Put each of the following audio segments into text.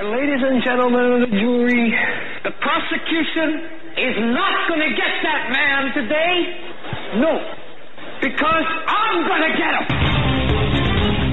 And ladies and gentlemen of the jury, the prosecution is not going to get that man today. No, because I'm going to get him.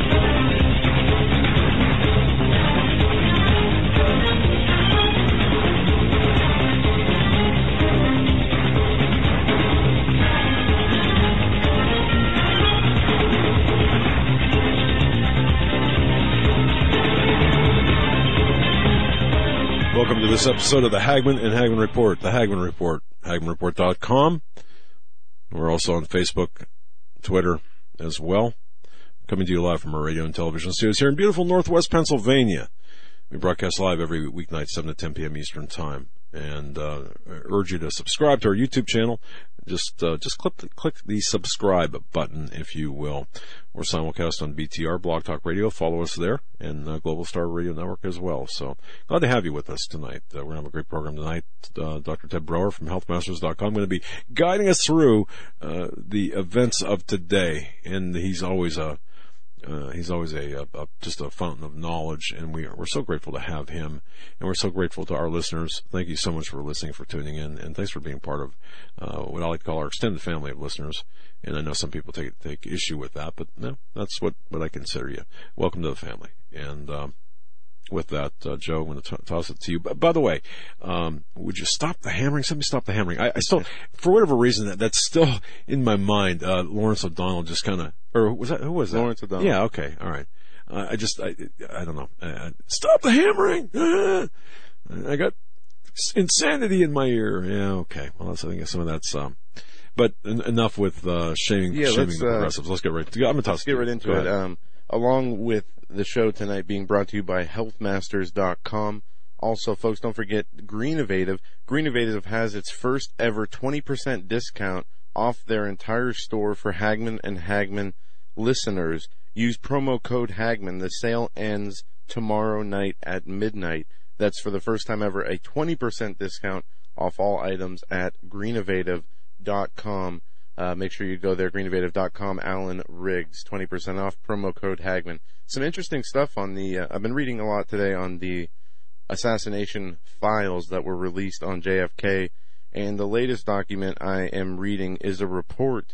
Welcome to this episode of the Hagmann and Hagmann Report, the Hagmann Report, HagmannReport.com. We're also on Facebook, Twitter as well. Coming to you live from our radio and television studios here in beautiful Northwest Pennsylvania. We broadcast live every weeknight, 7 to 10 p.m. Eastern Time. And I urge you to subscribe to our YouTube channel. Just click the subscribe button, if you will. We're simulcast on BTR, Blog Talk Radio. Follow us there, and Global Star Radio Network as well. So glad to have you with us tonight. We're going to have a great program tonight. Dr. Ted Broer from HealthMasters.com going to be guiding us through the events of today, and he's always just a fountain of knowledge, and we're so grateful to have him, and we're so grateful to our listeners. Thank you so much for listening, for tuning in, and thanks for being part of what I like to call our extended family of listeners. And I know some people take issue with that, but no, that's what I consider you. Welcome to the family. And with that, Joe, I'm going to toss it to you. By the way, would you stop the hammering? Somebody stop the hammering. I still, for whatever reason, that's still in my mind. Lawrence O'Donnell just kind of, or was that, who was that? Lawrence O'Donnell. Yeah, okay, all right. I don't know. Stop the hammering! I got insanity in my ear. Yeah, okay. Well, I think some of that's, but enough with shaming the progressives. Let's get right to it. I'm going to toss it. Let's get right into it. Along with the show tonight being brought to you by HealthMasters.com. Also, folks, don't forget Greenovative. Greenovative has its first ever 20% discount off their entire store for Hagmann and Hagmann listeners. Use promo code Hagmann. The sale ends tomorrow night at midnight. That's for the first time ever a 20% discount off all items at Greenovative.com. Make sure you go there, Greenovative.com, Alan Riggs, 20% off, promo code Hagmann. Some interesting stuff on the, I've been reading a lot today on the assassination files that were released on JFK, and the latest document I am reading is a report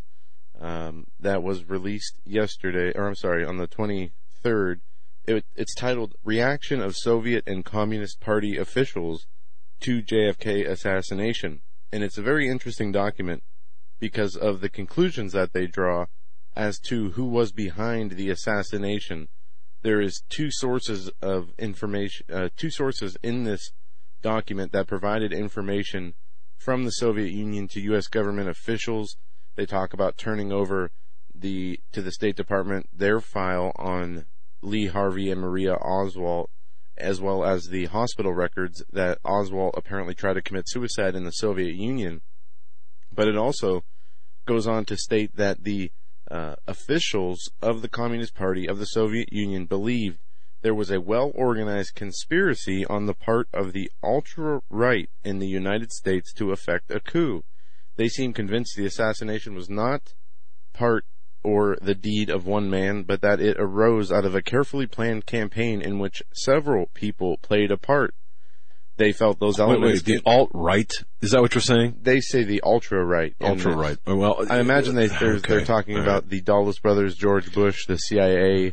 that was released yesterday, on the 23rd. It's titled, Reaction of Soviet and Communist Party Officials to JFK Assassination, and it's a very interesting document because of the conclusions that they draw as to who was behind the assassination. There is two sources of information, two sources in this document that provided information from the Soviet Union to U.S. government officials. They talk about turning over to the State Department their file on Lee Harvey and Maria Oswald, as well as the hospital records that Oswald apparently tried to commit suicide in the Soviet Union. But it also goes on to state that the officials of the Communist Party of the Soviet Union believed there was a well-organized conspiracy on the part of the ultra-right in the United States to effect a coup. They seem convinced the assassination was not part or the deed of one man, but that it arose out of a carefully planned campaign in which several people played a part. They felt those elements. Wait, the alt-right? Is that what you're saying? They say the ultra-right. Ultra-right. Well, I imagine they're talking about the Dulles brothers, George Bush, the CIA.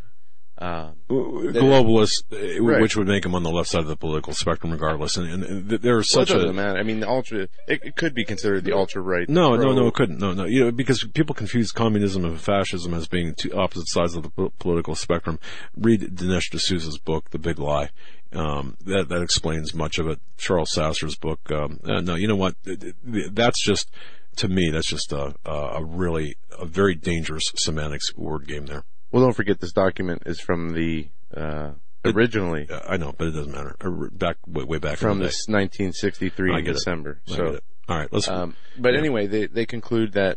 Globalists, which would make them on the left side of the political spectrum regardless. And there's such a... It doesn't matter. I mean, it could be considered the ultra-right. No, it couldn't. No. Because people confuse communism and fascism as being two opposite sides of the political spectrum. Read Dinesh D'Souza's book, The Big Lie. That explains much of it. Charles Sasser's book. No, you know what? That's just, to me, that's just a very dangerous semantics word game there. Well, don't forget this document is from the originally. I know, but it doesn't matter. Way back from in the this 1963 in December. So, all right, let's. But anyway, they conclude that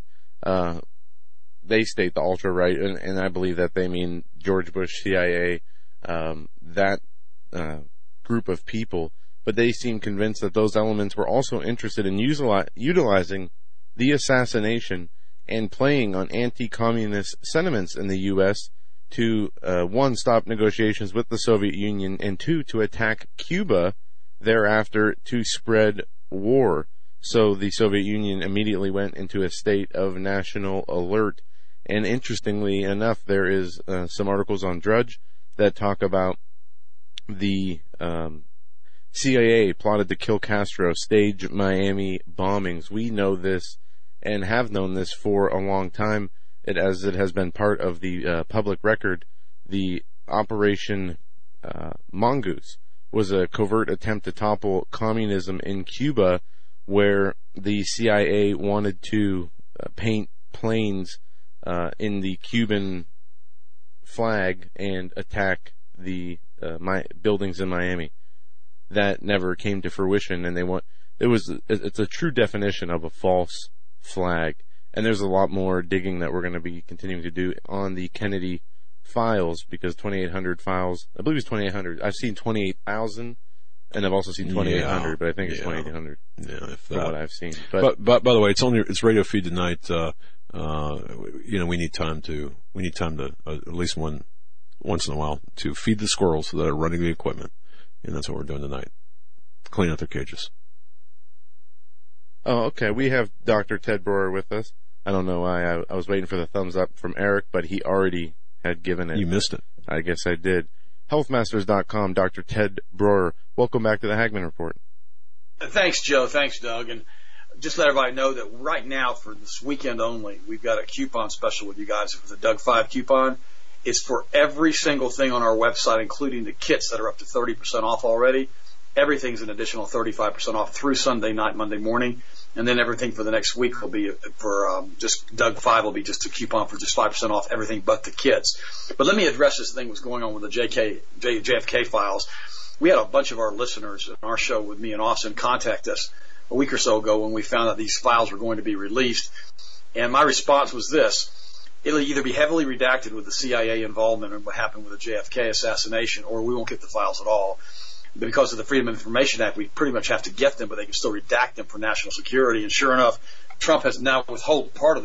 they state the ultra right, and I believe that they mean George Bush, CIA, that group of people. But they seem convinced that those elements were also interested in utilizing the assassination and playing on anti-communist sentiments in the U.S. to, one, stop negotiations with the Soviet Union, and two, to attack Cuba thereafter to spread war. So the Soviet Union immediately went into a state of national alert. And interestingly enough, there is some articles on Drudge that talk about the CIA plotted to kill Castro, stage Miami bombings. We know this and have known this for a long time, as it has been part of the public record. The Operation Mongoose was a covert attempt to topple communism in Cuba, where the CIA wanted to paint planes in the Cuban flag and attack the buildings in Miami. That never came to fruition, and it's a true definition of a false flag. And there's a lot more digging that we're going to be continuing to do on the Kennedy files, because 2,800 files, I believe it's 2,800. I've seen 28,000, and I've also seen 2,800, but I think it's 2,800. Yeah, if from what I've seen. But by the way, it's radio feed tonight. We need time to at least once in a while to feed the squirrels that are running the equipment, and that's what we're doing tonight. Clean out their cages. Oh, okay. We have Dr. Ted Broer with us. I don't know why I was waiting for the thumbs up from Eric, but he already had given it. You missed it. I guess I did. Healthmasters.com, Dr. Ted Broer. Welcome back to the Hagman Report. Thanks, Joe. Thanks, Doug. And just let everybody know that right now, for this weekend only, we've got a coupon special with you guys for the Doug 5 coupon. It's for every single thing on our website, including the kits that are up to 30% off already. Everything's an additional 35% off through Sunday night, Monday morning. And then everything for the next week will be for just Doug 5 will be just a coupon for just 5% off everything but the kits. But let me address this thing that's going on with the JFK files. We had a bunch of our listeners on our show with me and Austin contact us a week or so ago when we found out these files were going to be released. And my response was this: it'll either be heavily redacted with the CIA involvement in what happened with the JFK assassination, or we won't get the files at all. Because of the Freedom of Information Act, we pretty much have to get them, but they can still redact them for national security. And sure enough, Trump has now withholding part of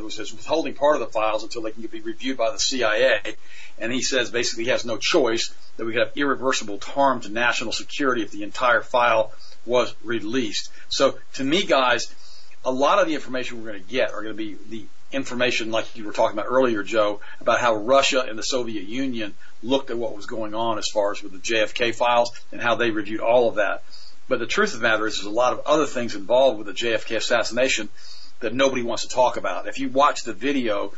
the files until they can be reviewed by the CIA. And he says basically he has no choice, that we could have irreversible harm to national security if the entire file was released. So to me, guys, a lot of the information we're going to get are going to be the information like you were talking about earlier, Joe, about how Russia and the Soviet Union looked at what was going on as far as with the JFK files and how they reviewed all of that. But the truth of the matter is there's a lot of other things involved with the JFK assassination that nobody wants to talk about. If you watch the video,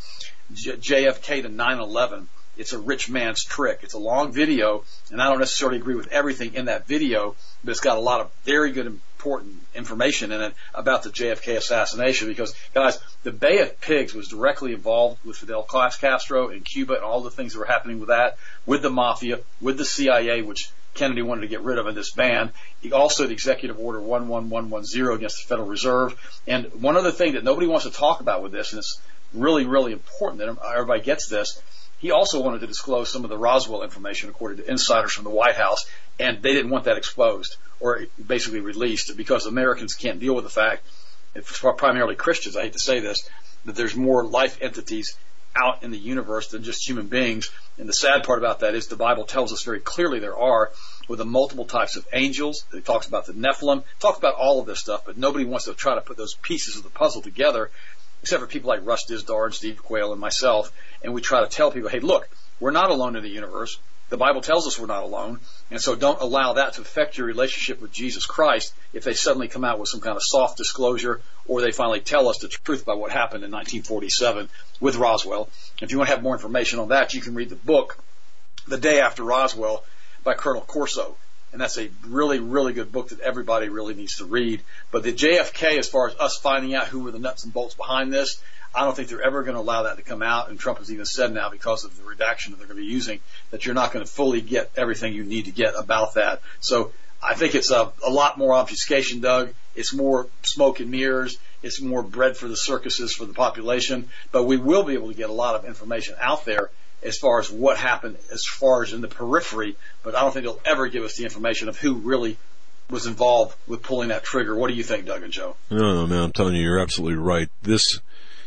JFK to 9/11, it's a rich man's trick. It's a long video, and I don't necessarily agree with everything in that video, but it's got a lot of very good, important information in it about the JFK assassination. Because, guys, the Bay of Pigs was directly involved with Fidel Castro in Cuba and all the things that were happening with that, with the mafia, with the CIA, which Kennedy wanted to get rid of in this ban. Also, the Executive Order 11110 against the Federal Reserve. And one other thing that nobody wants to talk about with this, and it's really, really important that everybody gets this, he also wanted to disclose some of the Roswell information, according to insiders from the White House, and they didn't want that exposed or basically released because Americans can't deal with the fact, it's primarily Christians, I hate to say this, that there's more life entities out in the universe than just human beings. And the sad part about that is the Bible tells us very clearly there are, with the multiple types of angels. It talks about the Nephilim, it talks about all of this stuff, but nobody wants to try to put those pieces of the puzzle together, except for people like Russ Dizdar and Steve Quayle and myself. And we try to tell people, hey, look, we're not alone in the universe. The Bible tells us we're not alone. And so don't allow that to affect your relationship with Jesus Christ if they suddenly come out with some kind of soft disclosure or they finally tell us the truth about what happened in 1947 with Roswell. If you want to have more information on that, you can read the book, The Day After Roswell, by Colonel Corso. And that's a really, really good book that everybody really needs to read. But the JFK, as far as us finding out who were the nuts and bolts behind this, I don't think they're ever going to allow that to come out. And Trump has even said now, because of the redaction that they're going to be using, that you're not going to fully get everything you need to get about that. So I think it's a lot more obfuscation, Doug. It's more smoke and mirrors. It's more bread for the circuses for the population. But we will be able to get a lot of information out there as far as what happened, as far as in the periphery. But I don't think they'll ever give us the information of who really was involved with pulling that trigger. What do you think, Doug and Joe? No, man, I'm telling you, you're absolutely right. This,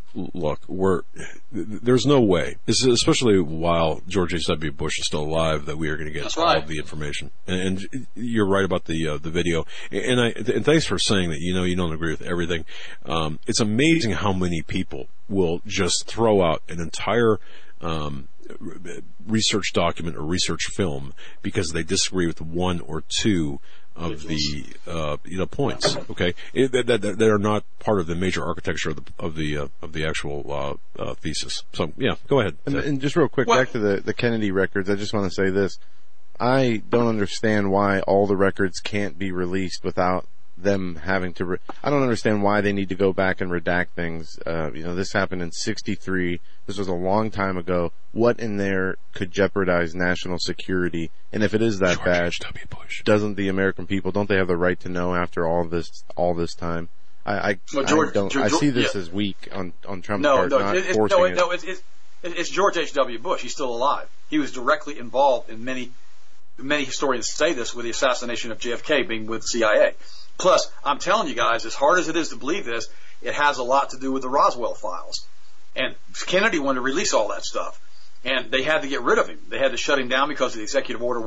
look, there's no way, especially while George H.W. Bush is still alive, that we are going to get all of the information. And you're right about the video. And thanks for saying that. You don't agree with everything. It's amazing how many people will just throw out an entire research document or research film because they disagree with one or two of the points. Okay, that are not part of the major architecture of the actual thesis. So yeah, go ahead. And just real quick, back to the Kennedy records. I just want to say this: I don't understand why all the records can't be released without them having to. I don't understand why they need to go back and redact things. This happened in '63. This was a long time ago. What in there could jeopardize national security? And if it is that bad, doesn't the American people, don't they have the right to know after all this time? I see this as weak on Trump's part, not forcing it. It's George H.W. Bush. He's still alive. He was directly involved in many historians say this, with the assassination of JFK being with the CIA. Plus, I'm telling you guys, as hard as it is to believe this, it has a lot to do with the Roswell files. And Kennedy wanted to release all that stuff. And they had to get rid of him. They had to shut him down because of the Executive Order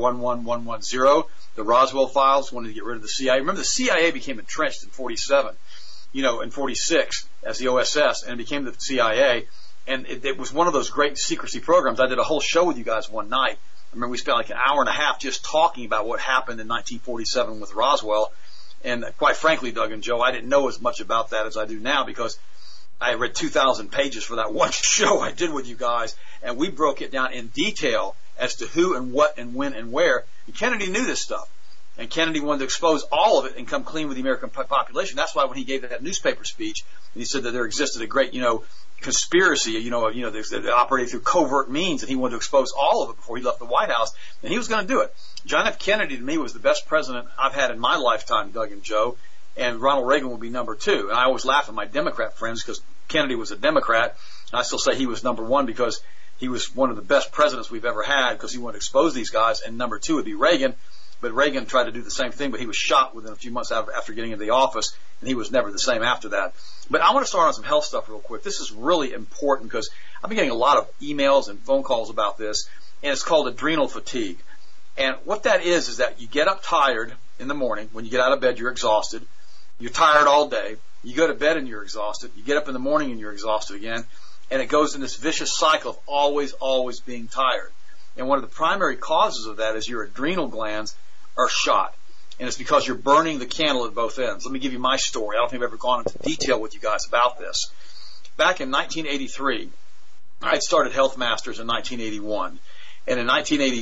11110. The Roswell files wanted to get rid of the CIA. Remember, the CIA became entrenched in 47, in 46 as the OSS, and became the CIA. And it was one of those great secrecy programs. I did a whole show with you guys one night. I remember we spent like an hour and a half just talking about what happened in 1947 with Roswell. And quite frankly, Doug and Joe, I didn't know as much about that as I do now because I read 2,000 pages for that one show I did with you guys, and we broke it down in detail as to who and what and when and where. And Kennedy knew this stuff, and Kennedy wanted to expose all of it and come clean with the American population. That's why when he gave that newspaper speech, and he said that there existed a great, conspiracy, that operated through covert means, and he wanted to expose all of it before he left the White House, and he was going to do it. John F. Kennedy, to me, was the best president I've had in my lifetime, Doug and Joe, and Ronald Reagan will be number two. And I always laugh at my Democrat friends because Kennedy was a Democrat, and I still say he was number one because he was one of the best presidents we've ever had because he wanted to expose these guys, and number two would be Reagan. But Reagan tried to do the same thing, but he was shot within a few months after getting into the office, and he was never the same after that. But I want to start on some health stuff real quick. This is really important because I've been getting a lot of emails and phone calls about this, and it's called adrenal fatigue. And what that is that you get up tired in the morning. When you get out of bed, you're exhausted. You're tired all day. You go to bed and you're exhausted. You get up in the morning and you're exhausted again. And it goes in this vicious cycle of always being tired. And one of the primary causes of that is your adrenal glands are shot. And it's because you're burning the candle at both ends. Let me give you my story. I don't think I've ever gone into detail with you guys about this. Back in 1983, I had started Health Masters in 1981. And in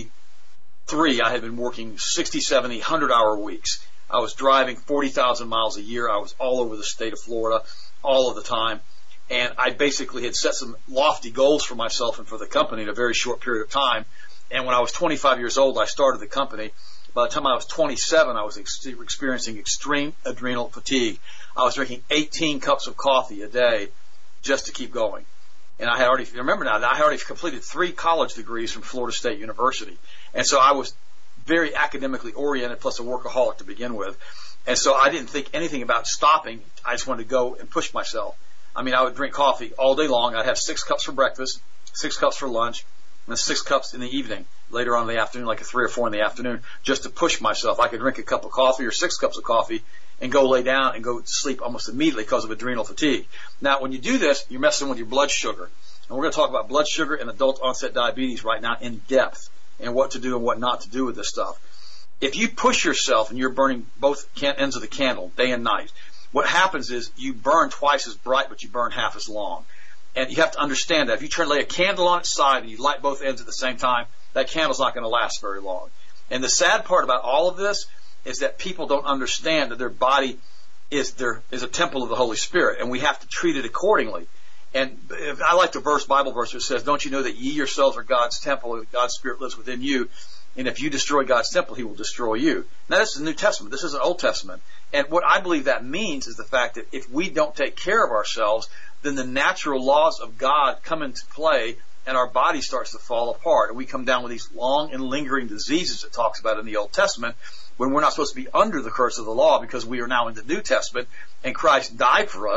1983, I had been working 60, 70, 100-hour weeks. I was driving 40,000 miles a year. I was all over the state of Florida all of the time. And I basically had set some lofty goals for myself and for the company in a very short period of time. And when I was 25 years old, I started the company. By the time I was 27, I was experiencing extreme adrenal fatigue. I was drinking 18 cups of coffee a day just to keep going. And I had already completed 3 college degrees from Florida State University. And so I was very academically oriented, plus a workaholic to begin with. And so I didn't think anything about stopping. I just wanted to go and push myself. I mean, I would drink coffee all day long. I'd have 6 cups for breakfast, 6 cups for lunch, and 6 cups in the evening, later on in the afternoon, like at 3 or 4 in the afternoon, just to push myself. I could drink a cup of coffee or 6 cups of coffee and go lay down and go to sleep almost immediately because of adrenal fatigue. Now, when you do this, you're messing with your blood sugar. And we're going to talk about blood sugar and adult onset diabetes right now in depth and what to do and what not to do with this stuff. If you push yourself and you're burning both ends of the candle day and night, what happens is you burn twice as bright, but you burn half as long. And you have to understand that. If you lay a candle on its side and you light both ends at the same time, that candle's not going to last very long. And the sad part about all of this is that people don't understand that their body is a temple of the Holy Spirit, and we have to treat it accordingly. And I like the Bible verse that says, "Don't you know that ye yourselves are God's temple, and God's Spirit lives within you? And if you destroy God's temple, He will destroy you." Now, this is the New Testament. This isn't Old Testament. And what I believe that means is the fact that if we don't take care of ourselves, then the natural laws of God come into play, and our body starts to fall apart. And we come down with these long and lingering diseases it talks about in the Old Testament, when we're not supposed to be under the curse of the law because we are now in the New Testament, and Christ died for us.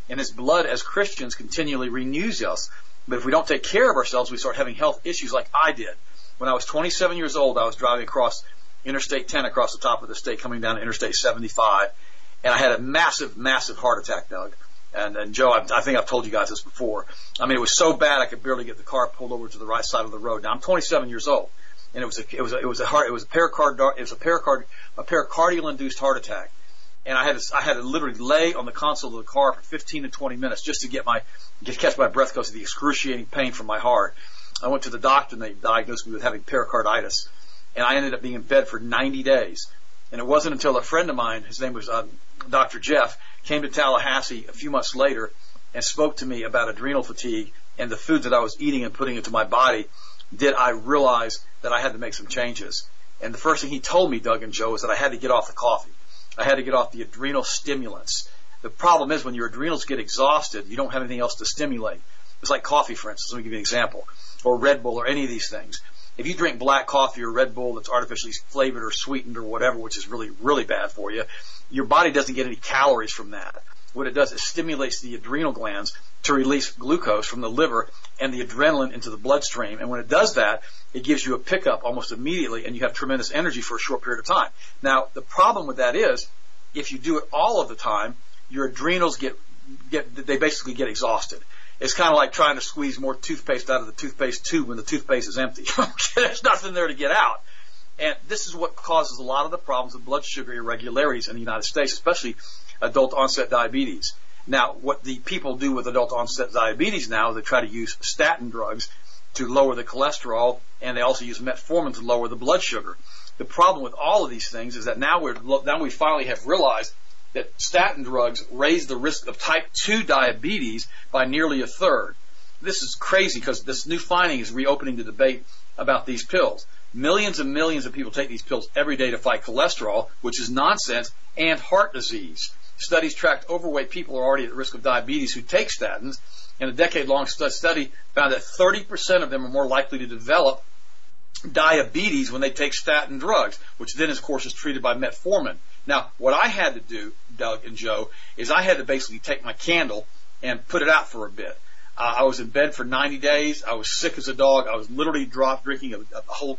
And this blood, as Christians, continually renews us. But if we don't take care of ourselves, we start having health issues like I did. When I was 27 years old, I was driving across Interstate 10 across the top of the state, coming down to Interstate 75, and I had a massive, massive heart attack, Doug. And Joe, I think I've told you guys this before. I mean, it was so bad I could barely get the car pulled over to the right side of the road. Now I'm 27 years old, and it was a pericardial induced heart attack, and I had to literally lay on the console of the car for 15 to 20 minutes just to catch my breath because of the excruciating pain from my heart. I went to the doctor and they diagnosed me with having pericarditis, and I ended up being in bed for 90 days. And it wasn't until a friend of mine, his name was Dr. Jeff, came to Tallahassee a few months later and spoke to me about adrenal fatigue and the foods that I was eating and putting into my body, did I realize that I had to make some changes. And the first thing he told me, Doug and Joe, is that I had to get off the coffee. I had to get off the adrenal stimulants. The problem is when your adrenals get exhausted, you don't have anything else to stimulate. It's like coffee, for instance. Let me give you an example. Or Red Bull or any of these things. If you drink black coffee or Red Bull that's artificially flavored or sweetened or whatever, which is really, really bad for you, your body doesn't get any calories from that. What it does is stimulates the adrenal glands to release glucose from the liver and the adrenaline into the bloodstream. And when it does that, it gives you a pickup almost immediately, and you have tremendous energy for a short period of time. Now, the problem with that is, if you do it all of the time, your adrenals they basically get exhausted. It's kind of like trying to squeeze more toothpaste out of the toothpaste tube when the toothpaste is empty. There's nothing there to get out. And this is what causes a lot of the problems with blood sugar irregularities in the United States, especially adult onset diabetes. Now, what the people do with adult onset diabetes now is they try to use statin drugs to lower the cholesterol, and they also use metformin to lower the blood sugar. The problem with all of these things is that now we finally have realized that statin drugs raise the risk of type 2 diabetes by nearly a third. This is crazy because this new finding is reopening the debate about these pills. Millions and millions of people take these pills every day to fight cholesterol, which is nonsense, and heart disease. Studies tracked overweight people who are already at risk of diabetes who take statins, and a decade-long study found that 30% of them are more likely to develop diabetes when they take statin drugs, which then, of course, is treated by metformin. Now, what I had to do, Doug and Joe, is I had to basically take my candle and put it out for a bit. I was in bed for 90 days. I was sick as a dog. I was literally drinking a whole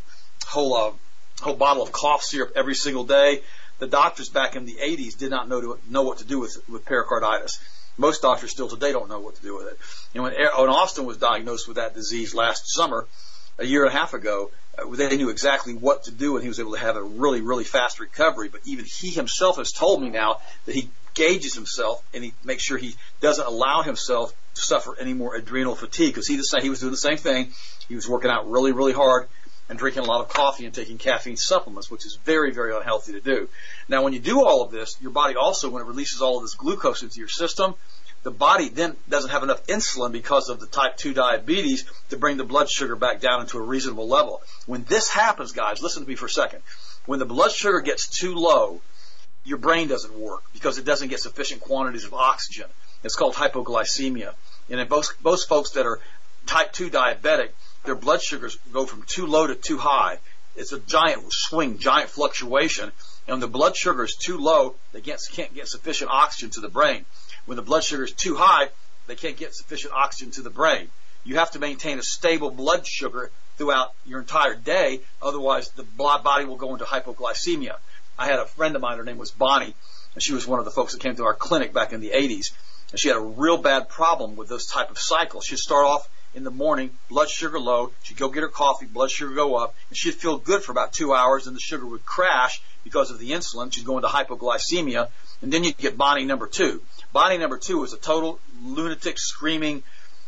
bottle of cough syrup every single day. The doctors back in the 80s did not know what to do with pericarditis. Most doctors still today don't know what to do with it. And when Austin was diagnosed with that disease last summer, a year and a half ago, they knew exactly what to do, and he was able to have a really, really fast recovery. But even he himself has told me now that he gauges himself and he makes sure he doesn't allow himself to suffer any more adrenal fatigue, because he was doing the same thing. He was working out really, really hard and drinking a lot of coffee and taking caffeine supplements, which is very, very unhealthy to do. Now, when you do all of this, your body also, when it releases all of this glucose into your system, the body then doesn't have enough insulin because of the type 2 diabetes to bring the blood sugar back down into a reasonable level. When this happens, guys, listen to me for a second. When the blood sugar gets too low, your brain doesn't work because it doesn't get sufficient quantities of oxygen. It's called hypoglycemia. And in most folks that are type 2 diabetic, their blood sugars go from too low to too high. It's a giant swing, giant fluctuation. And when the blood sugar is too low, they can't get sufficient oxygen to the brain. When the blood sugar is too high, they can't get sufficient oxygen to the brain. You have to maintain a stable blood sugar throughout your entire day, otherwise the body will go into hypoglycemia. I had a friend of mine, her name was Bonnie, and she was one of the folks that came to our clinic back in the 80s, and she had a real bad problem with those type of cycles. She'd start off in the morning, blood sugar low, she'd go get her coffee, blood sugar go up, and she'd feel good for about 2 hours, and the sugar would crash because of the insulin. She'd go into hypoglycemia, and then you'd get Bonnie number 2. Bonnie number 2 was a total lunatic, screaming,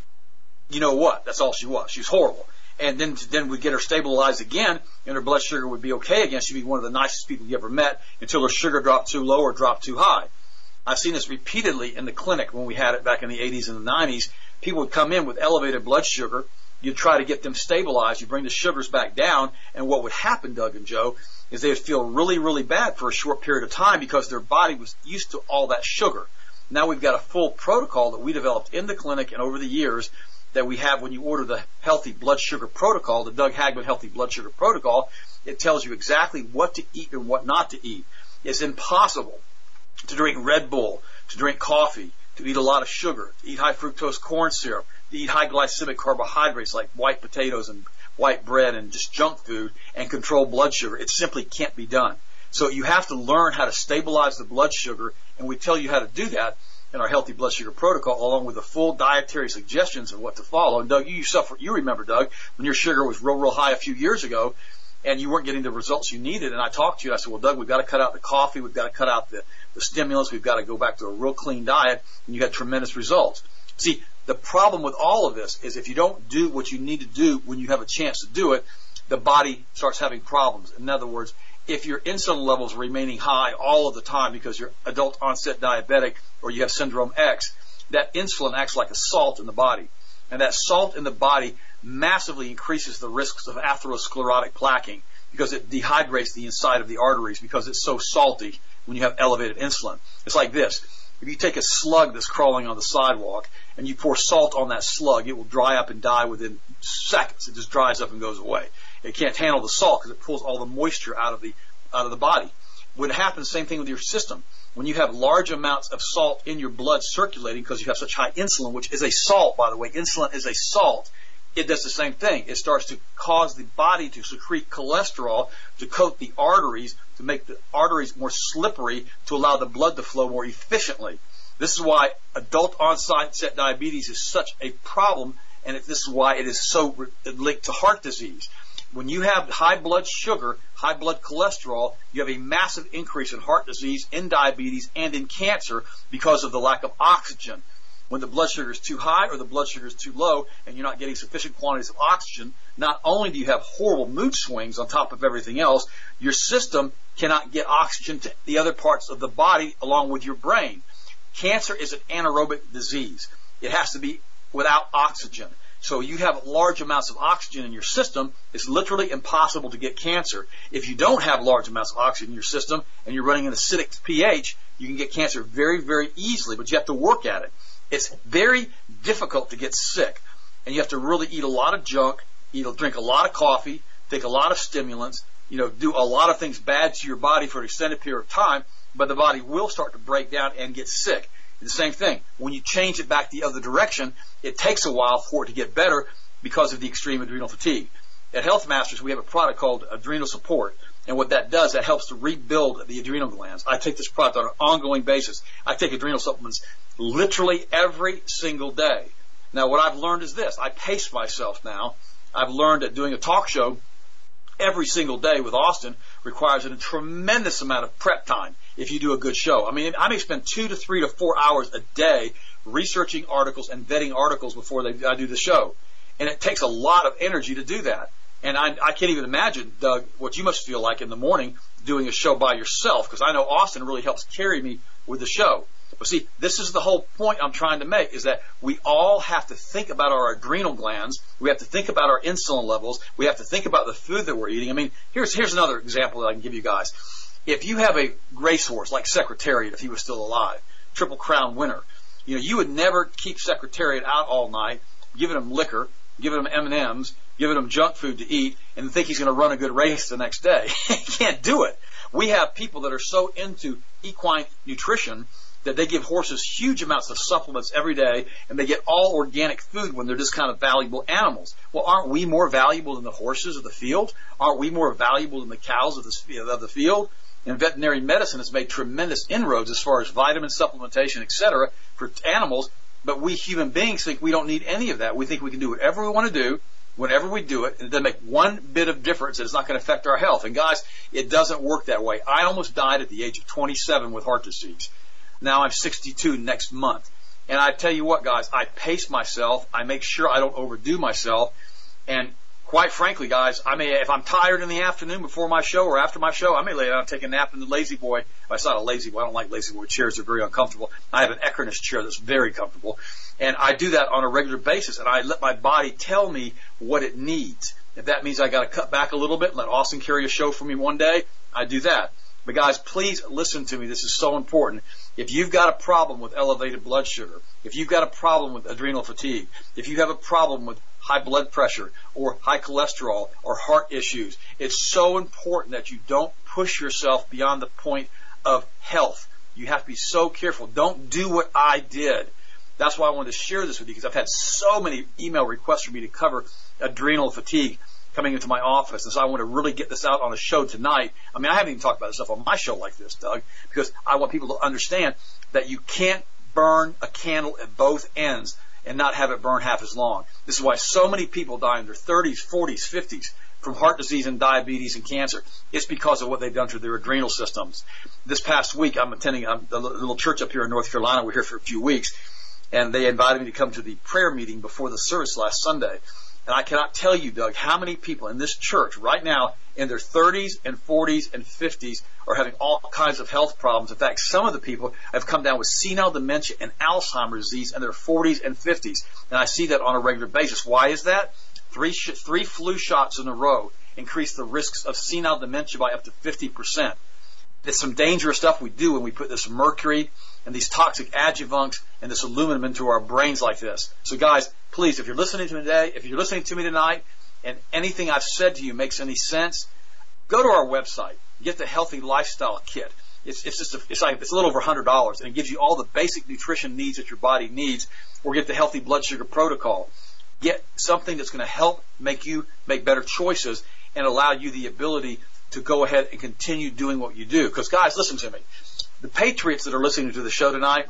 you know what? That's all she was. She was horrible. And then we'd get her stabilized again, and her blood sugar would be okay again. She'd be one of the nicest people you ever met until her sugar dropped too low or dropped too high. I've seen this repeatedly in the clinic when we had it back in the 80s and the 90s. People would come in with elevated blood sugar. You'd try to get them stabilized. You bring the sugars back down, and what would happen, Doug and Joe, is they would feel really, really bad for a short period of time because their body was used to all that sugar. Now we've got a full protocol that we developed in the clinic and over the years that we have when you order the Healthy Blood Sugar Protocol, the Doug Hagman Healthy Blood Sugar Protocol. It tells you exactly what to eat and what not to eat. It's impossible to drink Red Bull, to drink coffee, to eat a lot of sugar, to eat high fructose corn syrup, to eat high glycemic carbohydrates like white potatoes and white bread and just junk food and control blood sugar. It simply can't be done. So you have to learn how to stabilize the blood sugar, and we tell you how to do that in our healthy blood sugar protocol, along with the full dietary suggestions of what to follow. And Doug, you remember, Doug, when your sugar was real high a few years ago, and you weren't getting the results you needed. And I talked to you, and I said, well, Doug, we've got to cut out the coffee, we've got to cut out the stimulants, we've got to go back to a real clean diet, and you got tremendous results. See, the problem with all of this is if you don't do what you need to do when you have a chance to do it, the body starts having problems. In other words, if your insulin levels are remaining high all of the time because you're adult onset diabetic or you have syndrome X, that insulin acts like a salt in the body. And that salt in the body massively increases the risks of atherosclerotic plaquing because it dehydrates the inside of the arteries because it's so salty when you have elevated insulin. It's like this. If you take a slug that's crawling on the sidewalk and you pour salt on that slug, it will dry up and die within seconds. It just dries up and goes away. It can't handle the salt because it pulls all the moisture out of the body. When it happens, same thing with your system. When you have large amounts of salt in your blood circulating because you have such high insulin, which is a salt, by the way, insulin is a salt, it does the same thing. It starts to cause the body to secrete cholesterol to coat the arteries, to make the arteries more slippery, to allow the blood to flow more efficiently. This is why adult onset diabetes is such a problem, and this is why it is so linked to heart disease. When you have high blood sugar, high blood cholesterol, you have a massive increase in heart disease, in diabetes, and in cancer because of the lack of oxygen. When the blood sugar is too high or the blood sugar is too low and you're not getting sufficient quantities of oxygen, not only do you have horrible mood swings on top of everything else, your system cannot get oxygen to the other parts of the body along with your brain. Cancer is an anaerobic disease. It has to be without oxygen. So you have large amounts of oxygen in your system, it's literally impossible to get cancer. If you don't have large amounts of oxygen in your system and you're running an acidic pH, you can get cancer very, very easily, but you have to work at it. It's very difficult to get sick, and you have to really eat a lot of junk, drink a lot of coffee, take a lot of stimulants, do a lot of things bad to your body for an extended period of time, but the body will start to break down and get sick. The same thing. When you change it back the other direction, it takes a while for it to get better because of the extreme adrenal fatigue. At Health Masters, we have a product called Adrenal Support, and what that does, that helps to rebuild the adrenal glands. I take this product on an ongoing basis. I take adrenal supplements literally every single day. Now, what I've learned is this. I pace myself now. I've learned that doing a talk show every single day with Austin requires a tremendous amount of prep time if you do a good show. I mean, I may spend 2 to 3 to 4 hours a day researching articles and vetting articles before I do the show. And it takes a lot of energy to do that. And I can't even imagine, Doug, what you must feel like in the morning doing a show by yourself, because I know Austin really helps carry me with the show. But see, this is the whole point I'm trying to make, is that we all have to think about our adrenal glands. We have to think about our insulin levels. We have to think about the food that we're eating. I mean, here's another example that I can give you guys. If you have a racehorse like Secretariat, if he was still alive, Triple Crown winner, you would never keep Secretariat out all night, giving him liquor, giving him M&Ms, giving him junk food to eat, and think he's going to run a good race the next day. You can't do it. We have people that are so into equine nutrition that they give horses huge amounts of supplements every day, and they get all organic food when they're just kind of valuable animals. Well, aren't we more valuable than the horses of the field? Aren't we more valuable than the cows of the field? And veterinary medicine has made tremendous inroads as far as vitamin supplementation, etc., for animals, but we human beings think we don't need any of that. We think we can do whatever we want to do, whenever we do it, and it doesn't make one bit of difference, and it's not going to affect our health. And guys, it doesn't work that way. I almost died at the age of 27 with heart disease. Now I'm 62 next month. And I tell you what, guys, I pace myself. I make sure I don't overdo myself. And quite frankly, guys, if I'm tired in the afternoon before my show or after my show, I may lay down and take a nap in the Lazy Boy. It's not a Lazy Boy. I don't like Lazy Boy chairs. They're very uncomfortable. I have an Eckernes chair that's very comfortable. And I do that on a regular basis, and I let my body tell me what it needs. If that means I got to cut back a little bit and let Austin carry a show for me one day, I do that. But guys, please listen to me. This is so important. If you've got a problem with elevated blood sugar, if you've got a problem with adrenal fatigue, if you have a problem with high blood pressure or high cholesterol or heart issues, it's so important that you don't push yourself beyond the point of health. You have to be so careful. Don't do what I did. That's why I wanted to share this with you, because I've had so many email requests for me to cover adrenal fatigue coming into my office. And so I want to really get this out on a show tonight. I mean, I haven't even talked about this stuff on my show like this, Doug, because I want people to understand that you can't burn a candle at both ends and not have it burn half as long. This is why so many people die in their 30s, 40s, 50s from heart disease and diabetes and cancer. It's because of what they've done to their adrenal systems. This past week, I'm attending a little church up here in North Carolina. We're here for a few weeks, and they invited me to come to the prayer meeting before the service last Sunday. And I cannot tell you, Doug, how many people in this church right now in their 30s and 40s and 50s are having all kinds of health problems. In fact, some of the people have come down with senile dementia and Alzheimer's disease in their 40s and 50s. And I see that on a regular basis. Why is that? Three flu shots in a row increase the risks of senile dementia by up to 50%. It's some dangerous stuff we do when we put this mercury and these toxic adjuvants and this aluminum into our brains like this. So guys, please, if you're listening to me today, if you're listening to me tonight, and anything I've said to you makes any sense, go to our website, get the Healthy Lifestyle Kit. It's a little over $100, and it gives you all the basic nutrition needs that your body needs. Or get the Healthy Blood Sugar Protocol. Get something that's going to help make you make better choices and allow you the ability to go ahead and continue doing what you do. Because guys, listen to me. The patriots that are listening to the show tonight,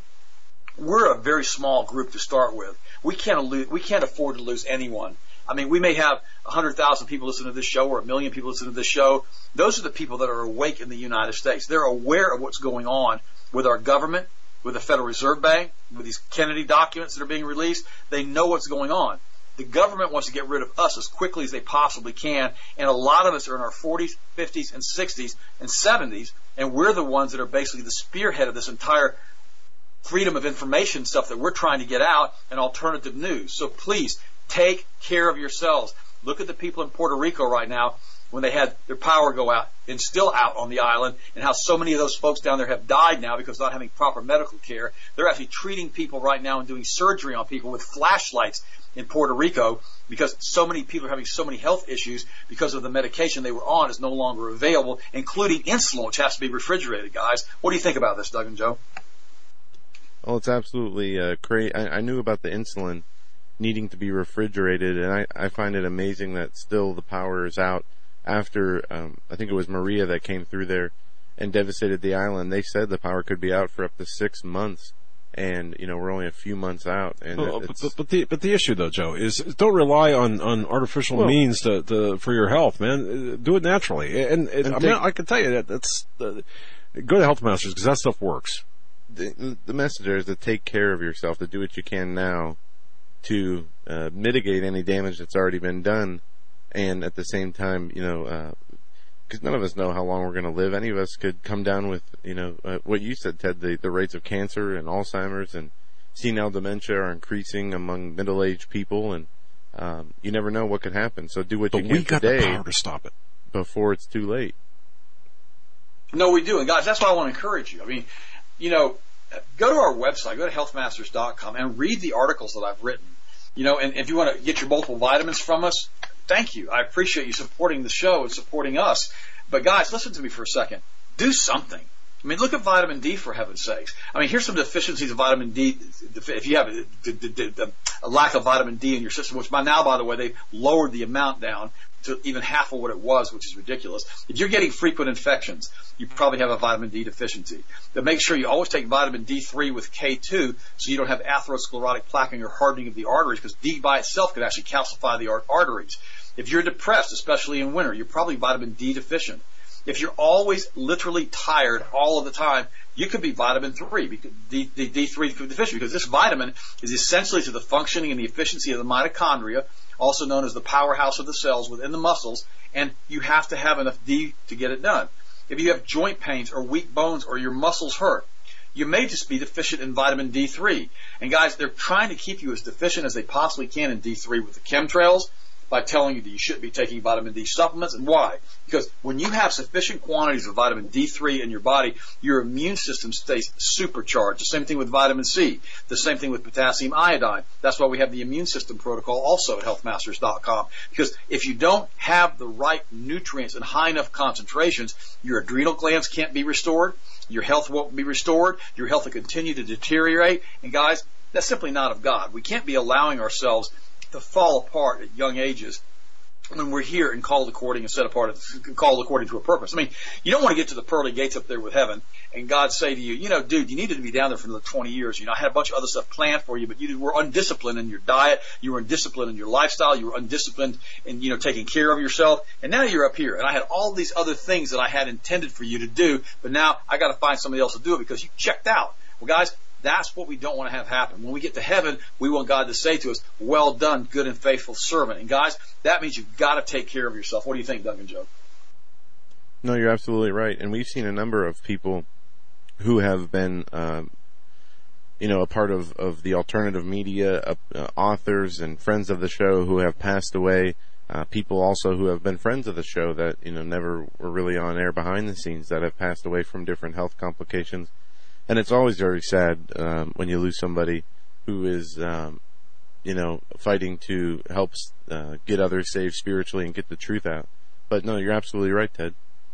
we're a very small group to start with. We can't afford to lose anyone. I mean, we may have 100,000 people listening to this show or 1 million people listening to this show. Those are the people that are awake in the United States. They're aware of what's going on with our government, with the Federal Reserve Bank, with these Kennedy documents that are being released. They know what's going on. The government wants to get rid of us as quickly as they possibly can, and a lot of us are in our 40s, 50s, and 60s, and 70s, and we're the ones that are basically the spearhead of this entire freedom of information stuff that we're trying to get out and alternative news. So please, take care of yourselves. Look at the people in Puerto Rico right now when they had their power go out and still out on the island, and how so many of those folks down there have died now because of not having proper medical care. They're actually treating people right now and doing surgery on people with flashlights in Puerto Rico because so many people are having so many health issues because of the medication they were on is no longer available, including insulin, which has to be refrigerated, guys. What do you think about this, Doug and Joe? Well, it's absolutely crazy. I knew about the insulin needing to be refrigerated, and I find it amazing that still the power is out after, I think it was Maria that came through there and devastated the island. They said the power could be out for up to 6 months, and, you know, we're only a few months out. And but the issue, though, Joe, is don't rely on artificial means for your health, man. Do it naturally. And I mean, I can tell you that's go to Health Masters, because that stuff works. The message there is to take care of yourself, to do what you can now to mitigate any damage that's already been done, and at the same time, you know, because none of us know how long we're going to live. Any of us could come down with, you know, what you said, Ted, the rates of cancer and Alzheimer's and senile dementia are increasing among middle-aged people, and you never know what could happen. So do what you can today. But we got the power to stop it before it's too late. No, we do. And guys, that's why I want to encourage you. I mean, you know, go to our website, go to healthmasters.com, and read the articles that I've written. You know, and if you want to get your multiple vitamins from us, thank you. I appreciate you supporting the show and supporting us. But guys, listen to me for a second. Do something. I mean, look at vitamin D, for heaven's sakes. I mean, here's some deficiencies of vitamin D. If you have a lack of vitamin D in your system, which by now, by the way, they've lowered the amount down to even half of what it was, which is ridiculous. If you're getting frequent infections, you probably have a vitamin D deficiency. But make sure you always take vitamin D3 with K2 so you don't have atherosclerotic plaque or hardening of the arteries, because D by itself could actually calcify the arteries. If you're depressed, especially in winter, you're probably vitamin D deficient. If you're always literally tired all of the time, you could be vitamin D3 deficient, because this vitamin is essentially to the functioning and the efficiency of the mitochondria, also known as the powerhouse of the cells within the muscles, and you have to have enough D to get it done. If you have joint pains or weak bones or your muscles hurt, you may just be deficient in vitamin D3. And guys, they're trying to keep you as deficient as they possibly can in D3 with the chemtrails, by telling you that you shouldn't be taking vitamin D supplements. And why? Because when you have sufficient quantities of vitamin D3 in your body, your immune system stays supercharged. The same thing with vitamin C. The same thing with potassium iodine. That's why we have the immune system protocol also at healthmasters.com. Because if you don't have the right nutrients in high enough concentrations, your adrenal glands can't be restored. Your health won't be restored. Your health will continue to deteriorate. And guys, that's simply not of God. We can't be allowing ourselves to fall apart at young ages when we're here and called according and set apart, called according to a purpose. I mean, you don't want to get to the pearly gates up there with heaven and God say to you, you know, dude, you needed to be down there for another 20 years. You know, I had a bunch of other stuff planned for you, but you were undisciplined in your diet. You were undisciplined in your lifestyle. You were undisciplined in, you know, taking care of yourself. And now you're up here. And I had all these other things that I had intended for you to do, but now I got to find somebody else to do it because you checked out. Well, guys, that's what we don't want to have happen. When we get to heaven, we want God to say to us, well done, good and faithful servant. And guys, that means you've got to take care of yourself. What do you think, Doug and Joe? No, you're absolutely right. And we've seen a number of people who have been, you know, a part of the alternative media, authors and friends of the show who have passed away. People also who have been friends of the show that, you know, never were really on air behind the scenes that have passed away from different health complications. And it's always very sad when you lose somebody who is, you know, fighting to help get others saved spiritually and get the truth out. But no, you're absolutely right, Ted.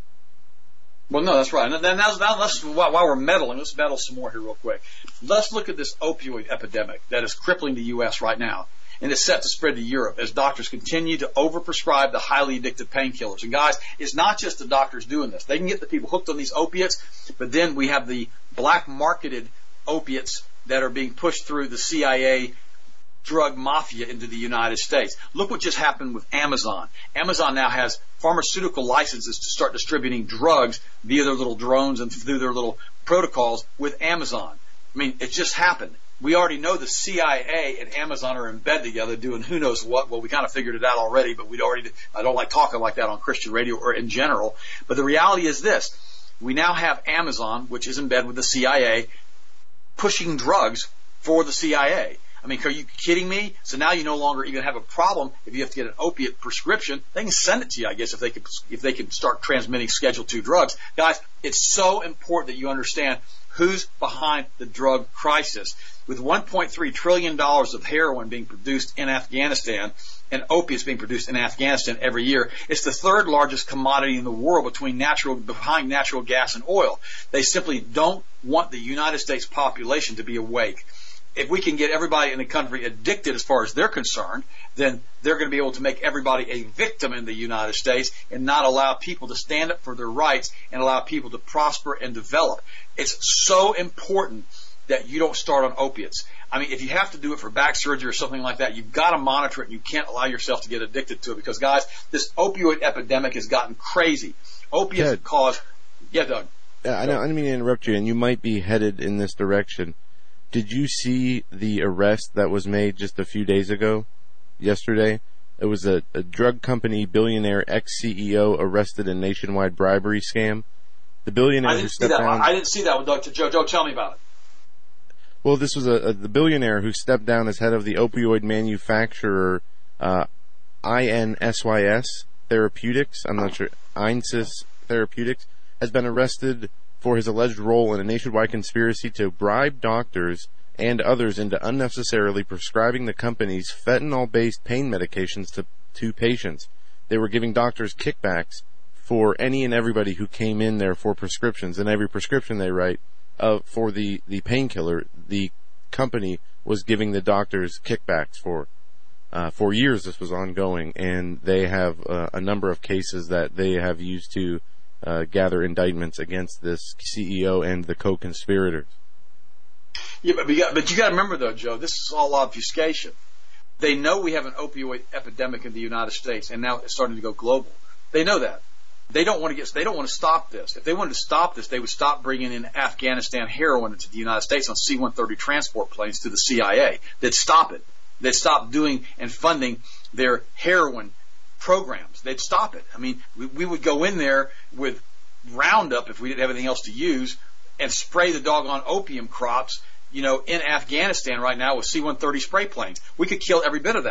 Well, no, that's right. And then now let's, while we're meddling, let's meddle some more here real quick. Let's look at this opioid epidemic that is crippling the U.S. right now. And it's set to spread to Europe as doctors continue to overprescribe the highly addictive painkillers. And guys, it's not just the doctors doing this. They can get the people hooked on these opiates, but then we have the black marketed opiates that are being pushed through the CIA drug mafia into the United States. Look what just happened with Amazon. Amazon now has pharmaceutical licenses to start distributing drugs via their little drones and through their little protocols with Amazon. I mean, it just happened. We already know the CIA and Amazon are in bed together doing who knows what. Well, we kind of figured it out already, but I don't like talking like that on Christian radio or in general. But the reality is this. We now have Amazon, which is in bed with the CIA, pushing drugs for the CIA. I mean, are you kidding me? So now you no longer even have a problem if you have to get an opiate prescription. They can send it to you, I guess, if they can start transmitting Schedule II drugs. Guys, it's so important that you understand who's behind the drug crisis. With $1.3 trillion of heroin being produced in Afghanistan and opiates being produced in Afghanistan every year, it's the third largest commodity in the world behind natural gas and oil. They simply don't want the United States population to be awake. If we can get everybody in the country addicted as far as they're concerned, then they're going to be able to make everybody a victim in the United States and not allow people to stand up for their rights and allow people to prosper and develop. It's so important that you don't start on opiates. I mean, if you have to do it for back surgery or something like that, you've got to monitor it and you can't allow yourself to get addicted to it because, guys, this opioid epidemic has gotten crazy. Opiates have caused... Yeah, Doug. I didn't mean to interrupt you, and you might be headed in this direction. Did you see the arrest that was made just a few days ago, yesterday? It was a drug company billionaire ex-CEO arrested in nationwide bribery scam. The billionaire who stepped down... I didn't see that one, Doug. Joe, tell me about it. Well, this was the billionaire who stepped down as head of the opioid manufacturer INSYS Therapeutics. I'm not sure. INSYS Therapeutics has been arrested for his alleged role in a nationwide conspiracy to bribe doctors and others into unnecessarily prescribing the company's fentanyl-based pain medications to patients. They were giving doctors kickbacks for any and everybody who came in there for prescriptions, and every prescription they write for the painkiller, the company was giving the doctors kickbacks for. For years this was ongoing, and they have a number of cases that they have used to gather indictments against this CEO and the co-conspirators. Yeah, but you got to remember though, Joe, this is all obfuscation. They know we have an opioid epidemic in the United States, and now it's starting to go global. They know that. They don't want to stop this. If they wanted to stop this, they would stop bringing in Afghanistan heroin into the United States on C-130 transport planes to the CIA. They'd stop it. They'd stop doing and funding their heroin programs. They'd stop it. I mean, we would go in there with Roundup if we didn't have anything else to use and spray the doggone opium crops, in Afghanistan right now with C-130 spray planes. We could kill every bit of that.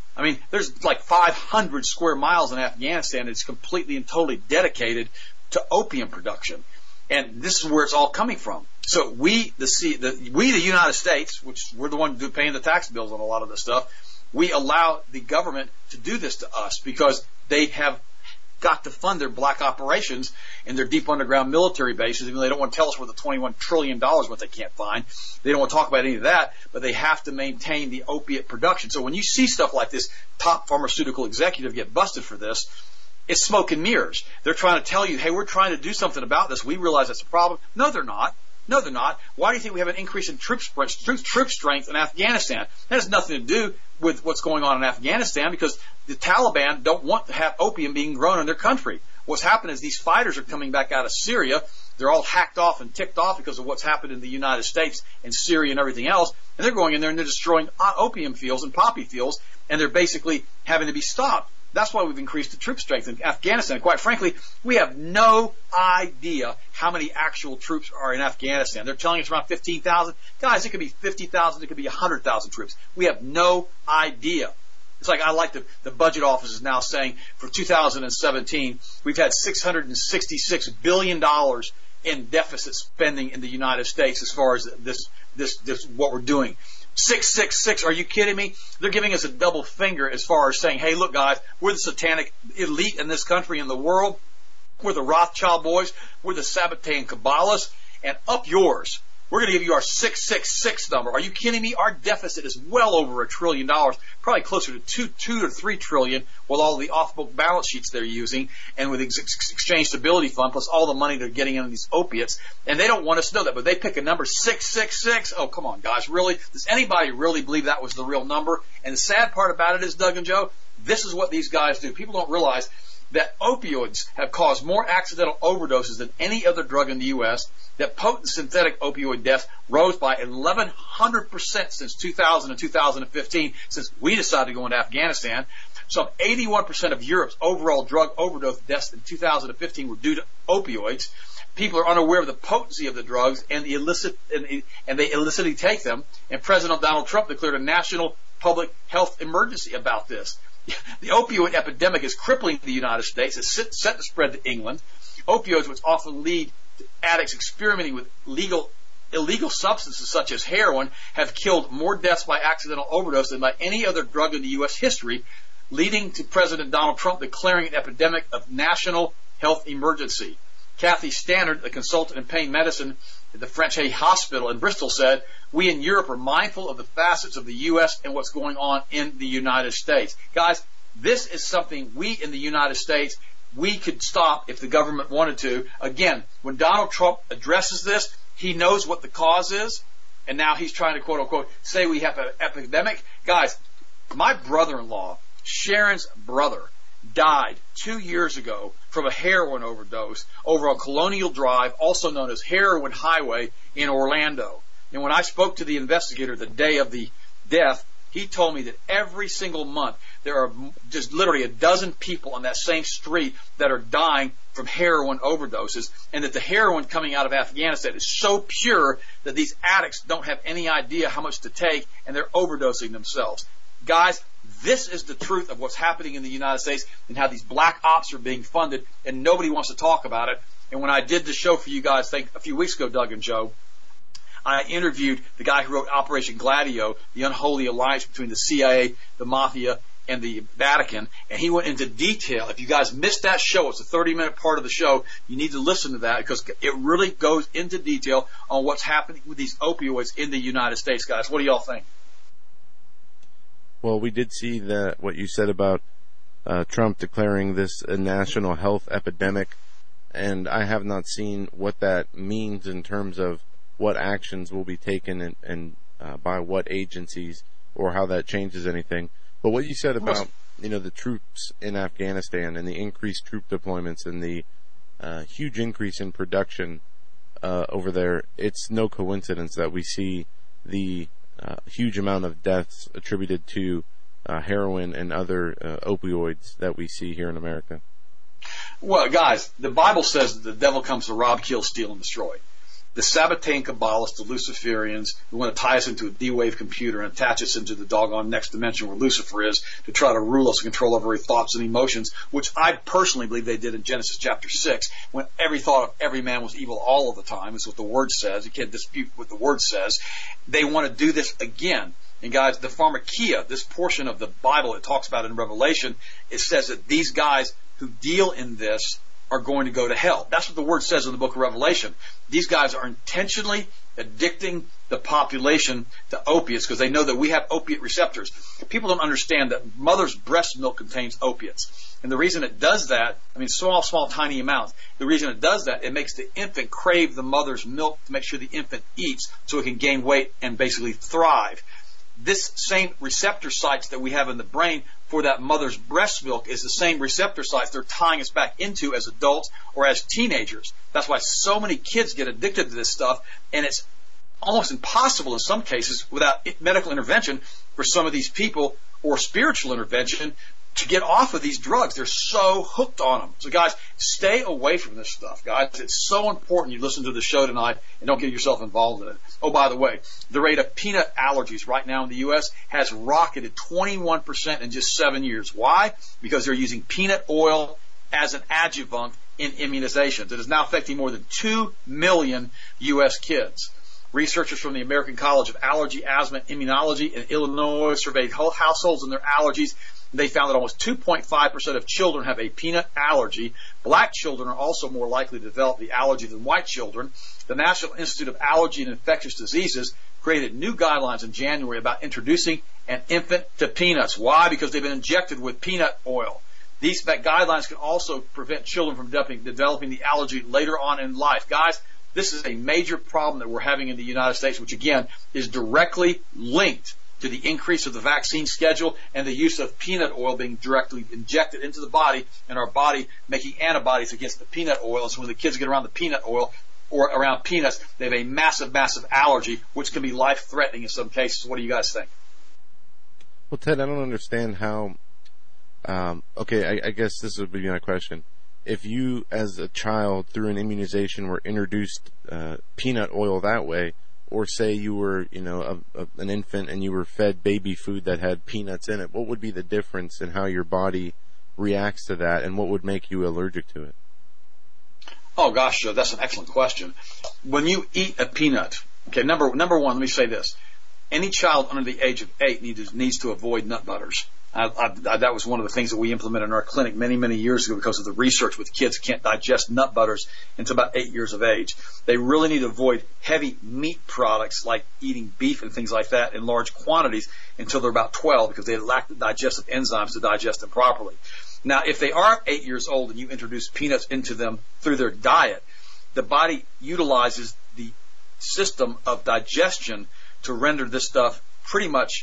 I mean, there's like 500 square miles in Afghanistan that's completely and totally dedicated to opium production. And this is where it's all coming from. So we, the United States, which we're the one paying the tax bills on a lot of this stuff, we allow the government to do this to us because they have got to fund their black operations and their deep underground military bases. Even though they don't want to tell us where the $21 trillion what they can't find. They don't want to talk about any of that, but they have to maintain the opiate production. So when you see stuff like this, top pharmaceutical executive get busted for this, it's smoke and mirrors. They're trying to tell you, hey, we're trying to do something about this. We realize that's a problem. No, they're not. No, they're not. Why do you think we have an increase in troop strength in Afghanistan? That has nothing to do with what's going on in Afghanistan because the Taliban don't want to have opium being grown in their country. What's happened is these fighters are coming back out of Syria. They're all hacked off and ticked off because of what's happened in the United States and Syria and everything else. And they're going in there and they're destroying opium fields and poppy fields, and they're basically having to be stopped. That's why we've increased the troop strength in Afghanistan. Quite frankly, we have no idea how many actual troops are in Afghanistan. They're telling us around 15,000. Guys, it could be 50,000. It could be 100,000 troops. We have no idea. It's like I like the budget office is now saying for 2017, we've had $666 billion in deficit spending in the United States as far as this what we're doing. 666, are you kidding me? They're giving us a double finger as far as saying, hey, look, guys, we're the satanic elite in this country and the world. We're the Rothschild boys. We're the Sabbatean Kabbalists. And up yours. We're going to give you our 666 number. Are you kidding me? Our deficit is well over $1 trillion, probably closer to 2 to 3 trillion with all the off-book balance sheets they're using and with the Exchange Stability Fund plus all the money they're getting into these opiates. And they don't want us to know that, but they pick a number 666. Oh, come on, guys, really? Does anybody really believe that was the real number? And the sad part about it is, Doug and Joe, this is what these guys do. People don't realize that opioids have caused more accidental overdoses than any other drug in the U.S., that potent synthetic opioid deaths rose by 1,100% since 2000 and 2015, since we decided to go into Afghanistan. Some 81% of Europe's overall drug overdose deaths in 2015 were due to opioids. People are unaware of the potency of the drugs and they illicitly take them. And President Donald Trump declared a national public health emergency about this. The opioid epidemic is crippling the United States. It's set to spread to England. Opioids, which often lead to addicts experimenting with illegal substances such as heroin, have killed more deaths by accidental overdose than by any other drug in the U.S. history, leading to President Donald Trump declaring an epidemic of national health emergency. Kathy Stannard, a consultant in pain medicine at the French Hay Hospital in Bristol, said, we in Europe are mindful of the facets of the U.S. and what's going on in the United States. Guys, this is something we in the United States, we could stop if the government wanted to. Again, when Donald Trump addresses this, he knows what the cause is, and now he's trying to, quote unquote, say we have an epidemic. Guys, my brother-in-law, Sharon's brother, died 2 years ago from a heroin overdose over on Colonial Drive, also known as Heroin Highway in Orlando. And when I spoke to the investigator the day of the death, he told me that every single month there are just literally a dozen people on that same street that are dying from heroin overdoses, and that the heroin coming out of Afghanistan is so pure that these addicts don't have any idea how much to take, and they're overdosing themselves. Guys, this is the truth of what's happening in the United States and how these black ops are being funded, and nobody wants to talk about it. And when I did the show for you guys, a few weeks ago, Doug and Joe, I interviewed the guy who wrote Operation Gladio, the unholy alliance between the CIA, the Mafia, and the Vatican, and he went into detail. If you guys missed that show, it's a 30-minute part of the show. You need to listen to that because it really goes into detail on what's happening with these opioids in the United States, guys. What do y'all think? Well, we did see that what you said about Trump declaring this a national health epidemic, and I have not seen what that means in terms of what actions will be taken and by what agencies or how that changes anything. But what you said about, the troops in Afghanistan and the increased troop deployments and the huge increase in production over there, it's no coincidence that we see the huge amount of deaths attributed to heroin and other opioids that we see here in America. Well, guys, the Bible says that the devil comes to rob, kill, steal, and destroy. the Sabbatean Kabbalists, the Luciferians, who want to tie us into a D-Wave computer and attach us into the doggone next dimension where Lucifer is to try to rule us and control our very thoughts and emotions, which I personally believe they did in Genesis chapter 6, when every thought of every man was evil all of the time, is what the Word says. You can't dispute what the Word says. They want to do this again. And guys, the pharmakia, this portion of the Bible it talks about in Revelation, it says that these guys who deal in this are going to go to hell. That's what the Word says in the book of Revelation. These guys are intentionally addicting the population to opiates because they know that we have opiate receptors. People don't understand that mother's breast milk contains opiates. And the reason it does that, I mean, small, tiny amounts, the reason it does that, it makes the infant crave the mother's milk to make sure the infant eats so it can gain weight and basically thrive. This same receptor sites that we have in the brain for that mother's breast milk is the same receptor sites they're tying us back into as adults or as teenagers. That's why so many kids get addicted to this stuff, and it's almost impossible in some cases without medical intervention for some of these people or spiritual intervention to get off of these drugs. They're so hooked on them. So guys, stay away from this stuff, guys. It's so important you listen to the show tonight and don't get yourself involved in it. Oh, by the way, the rate of peanut allergies right now in the U.S. has rocketed 21% in just 7 years. Why? Because they're using peanut oil as an adjuvant in immunizations. It is now affecting more than 2 million U.S. kids. Researchers from the American College of Allergy, Asthma, and Immunology in Illinois surveyed whole households and their allergies. They found that almost 2.5% of children have a peanut allergy. Black children are also more likely to develop the allergy than white children. The National Institute of Allergy and Infectious Diseases created new guidelines in January about introducing an infant to peanuts. Why? Because they've been injected with peanut oil. These guidelines can also prevent children from developing the allergy later on in life. Guys, this is a major problem that we're having in the United States, which again is directly linked to the increase of the vaccine schedule and the use of peanut oil being directly injected into the body and our body making antibodies against the peanut oil. So when the kids get around the peanut oil or around peanuts, they have a massive allergy, which can be life-threatening in some cases. What do you guys think? Well, Ted, I don't understand how, I guess this would be my question. If you, as a child, through an immunization, were introduced peanut oil that way, or say you were, an infant and you were fed baby food that had peanuts in it, what would be the difference in how your body reacts to that, and what would make you allergic to it? Oh gosh, Joe, that's an excellent question. When you eat a peanut, okay, number one, let me say this: any child under the age of 8 needs to avoid nut butters. That was one of the things that we implemented in our clinic many years ago because of the research with kids who can't digest nut butters until about 8 years of age. They really need to avoid heavy meat products like eating beef and things like that in large quantities until they're about 12 because they lack the digestive enzymes to digest them properly. Now, if they are 8 years old and you introduce peanuts into them through their diet, the body utilizes the system of digestion to render this stuff pretty much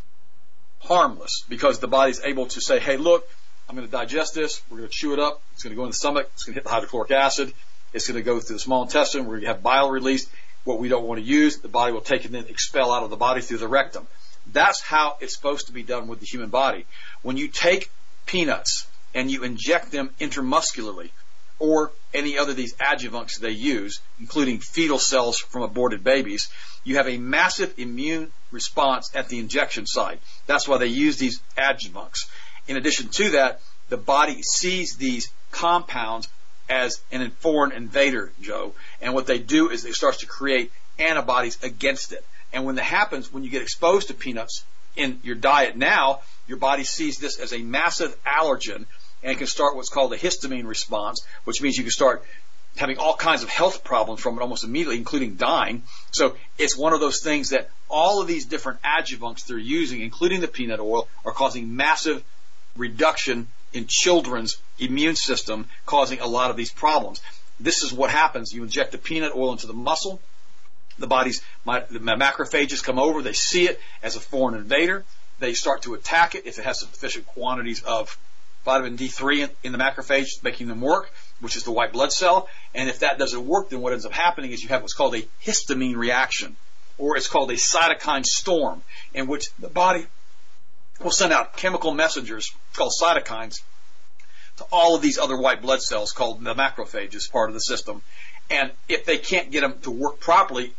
harmless because the body's able to say, hey, look, I'm going to digest this. We're going to chew it up. It's going to go in the stomach. It's going to hit the hydrochloric acid. It's going to go through the small intestine. We're going to have bile released. What we don't want to use, the body will take it and then expel out of the body through the rectum. That's how it's supposed to be done with the human body. When you take peanuts and you inject them intramuscularly or any other of these adjuvants they use, including fetal cells from aborted babies, you have a massive immune response at the injection site. That's why they use these adjuvants. In addition to that, the body sees these compounds as an foreign invader, Joe, and what they do is it starts to create antibodies against it. And when that happens, when you get exposed to peanuts in your diet now, your body sees this as a massive allergen and can start what's called a histamine response, which means you can start having all kinds of health problems from it almost immediately, including dying. So it's one of those things that all of these different adjuvants they're using, including the peanut oil, are causing massive reduction in children's immune system, causing a lot of these problems. This is what happens. You inject the peanut oil into the muscle. The macrophages come over. They see it as a foreign invader. They start to attack it if it has sufficient quantities of vitamin D3 in the macrophage, making them work, which is the white blood cell. And if that doesn't work, then what ends up happening is you have what's called a histamine reaction, or it's called a cytokine storm, in which the body will send out chemical messengers called cytokines to all of these other white blood cells called the macrophages, part of the system. And if they can't get them to work properly,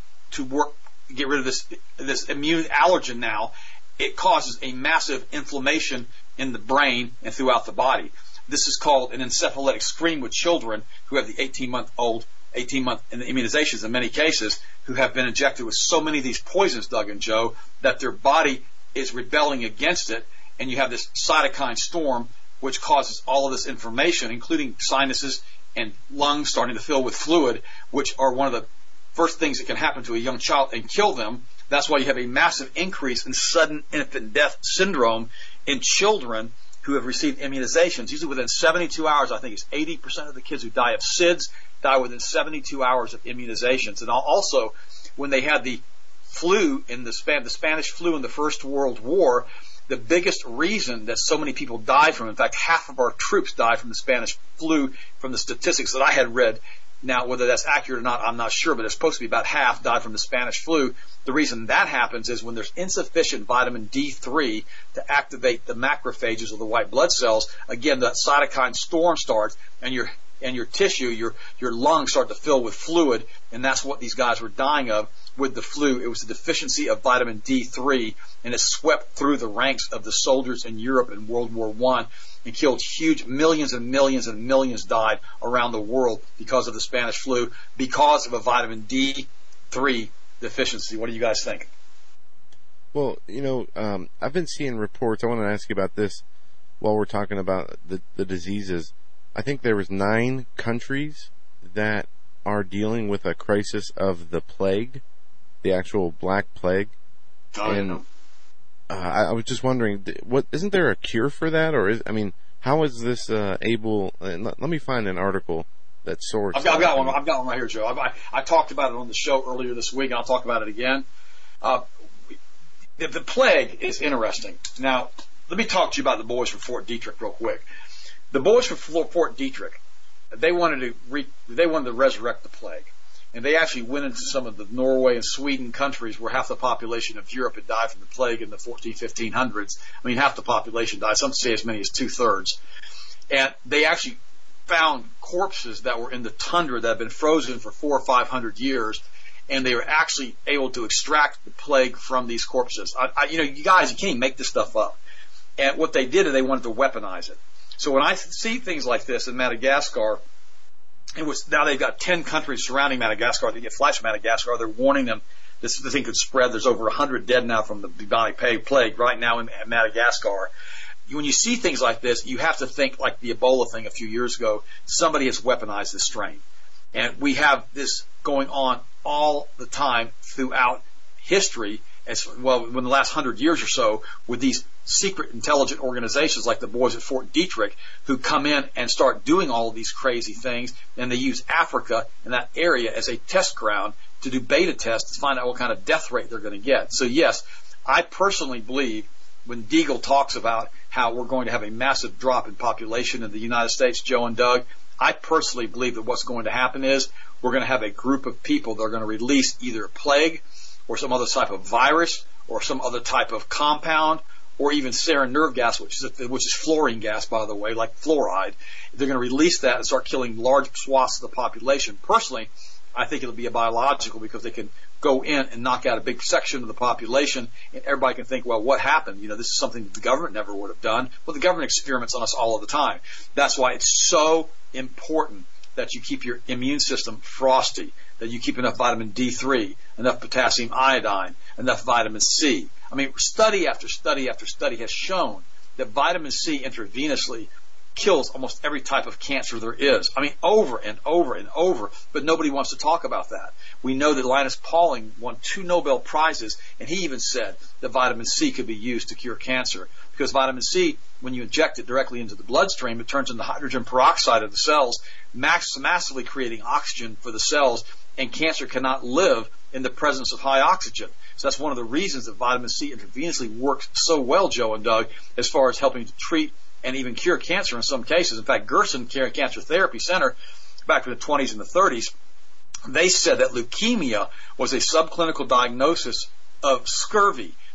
get rid of this immune allergen now, it causes a massive inflammation in the brain and throughout the body. This is called an encephalitic scream with children who have the 18-month immunizations in many cases, who have been injected with so many of these poisons, Doug and Joe, that their body is rebelling against it, and you have this cytokine storm which causes all of this inflammation, including sinuses and lungs starting to fill with fluid, which are one of the first things that can happen to a young child and kill them. That's why you have a massive increase in sudden infant death syndrome in children who have received immunizations. Usually within 72 hours, I think it's 80% of the kids who die of SIDS die within 72 hours of immunizations. And also, when they had the flu in the Spanish flu in the First World War, the biggest reason that so many people died from, in fact, half of our troops died from the Spanish flu, from the statistics that I had read. Now, whether that's accurate or not, I'm not sure, but it's supposed to be about half died from the Spanish flu. The reason that happens is when there's insufficient vitamin D3 to activate the macrophages of the white blood cells, again, that cytokine storm starts, and your tissue, your lungs start to fill with fluid, and that's what these guys were dying of with the flu. It was the deficiency of vitamin D3, and it swept through the ranks of the soldiers in Europe in World War I and killed huge millions and millions and millions died around the world because of the Spanish flu, because of a vitamin D3 deficiency. What do you guys think? Well, I've been seeing reports. I want to ask you about this while we're talking about the diseases. I think there was 9 countries that are dealing with a crisis of the plague, the actual Black Plague. And I was just wondering, isn't there a cure for that, or how is this able? Let me find an article that source. I've got one. I've got one right here, Joe. I talked about it on the show earlier this week, and I'll talk about it again. The plague is interesting. Now, let me talk to you about the boys from Fort Detrick real quick. The boys from Fort Detrick, they wanted to resurrect the plague. And they actually went into some of the Norway and Sweden countries where half the population of Europe had died from the plague in the 1500s. Half the population died. Some say as many as 2/3. And they actually found corpses that were in the tundra that had been frozen for 400 or 500 years. And they were actually able to extract the plague from these corpses. You guys, you can't even make this stuff up. And what they did is they wanted to weaponize it. So when I see things like this in Madagascar, now they've got 10 countries surrounding Madagascar. They get flights from Madagascar. They're warning them this thing could spread. There's over 100 dead now from the bubonic plague right now in Madagascar. When you see things like this, you have to think like the Ebola thing a few years ago. Somebody has weaponized this strain. And we have this going on all the time throughout history, as well, in the last 100 years or so, with these secret intelligent organizations like the boys at Fort Detrick, who come in and start doing all of these crazy things, and they use Africa and that area as a test ground to do beta tests to find out what kind of death rate they're going to get. So yes, I personally believe when Deagle talks about how we're going to have a massive drop in population in the United States, Joe and Doug, I personally believe that what's going to happen is we're going to have a group of people that are going to release either a plague or some other type of virus or some other type of compound, or even sarin nerve gas, which is fluorine gas, by the way, like fluoride. They're going to release that and start killing large swaths of the population. Personally, I think it'll be a biological, because they can go in and knock out a big section of the population, and everybody can think, well, what happened? This is something that the government never would have done. Well, the government experiments on us all of the time. That's why it's so important that you keep your immune system frosty, that you keep enough vitamin D3, enough potassium iodine, enough vitamin C. Study after study after study has shown that vitamin C intravenously kills almost every type of cancer there is. Over and over and over, but nobody wants to talk about that. We know that Linus Pauling won 2 Nobel Prizes, and he even said that vitamin C could be used to cure cancer, because vitamin C, when you inject it directly into the bloodstream, it turns into hydrogen peroxide of the cells, massively creating oxygen for the cells, and cancer cannot live in the presence of high oxygen. So that's one of the reasons that vitamin C intravenously works so well, Joe and Doug, as far as helping to treat and even cure cancer in some cases. In fact, Gerson Cancer Therapy Center, back in the 20s and the 30s, they said that leukemia was a subclinical diagnosis of scurvy.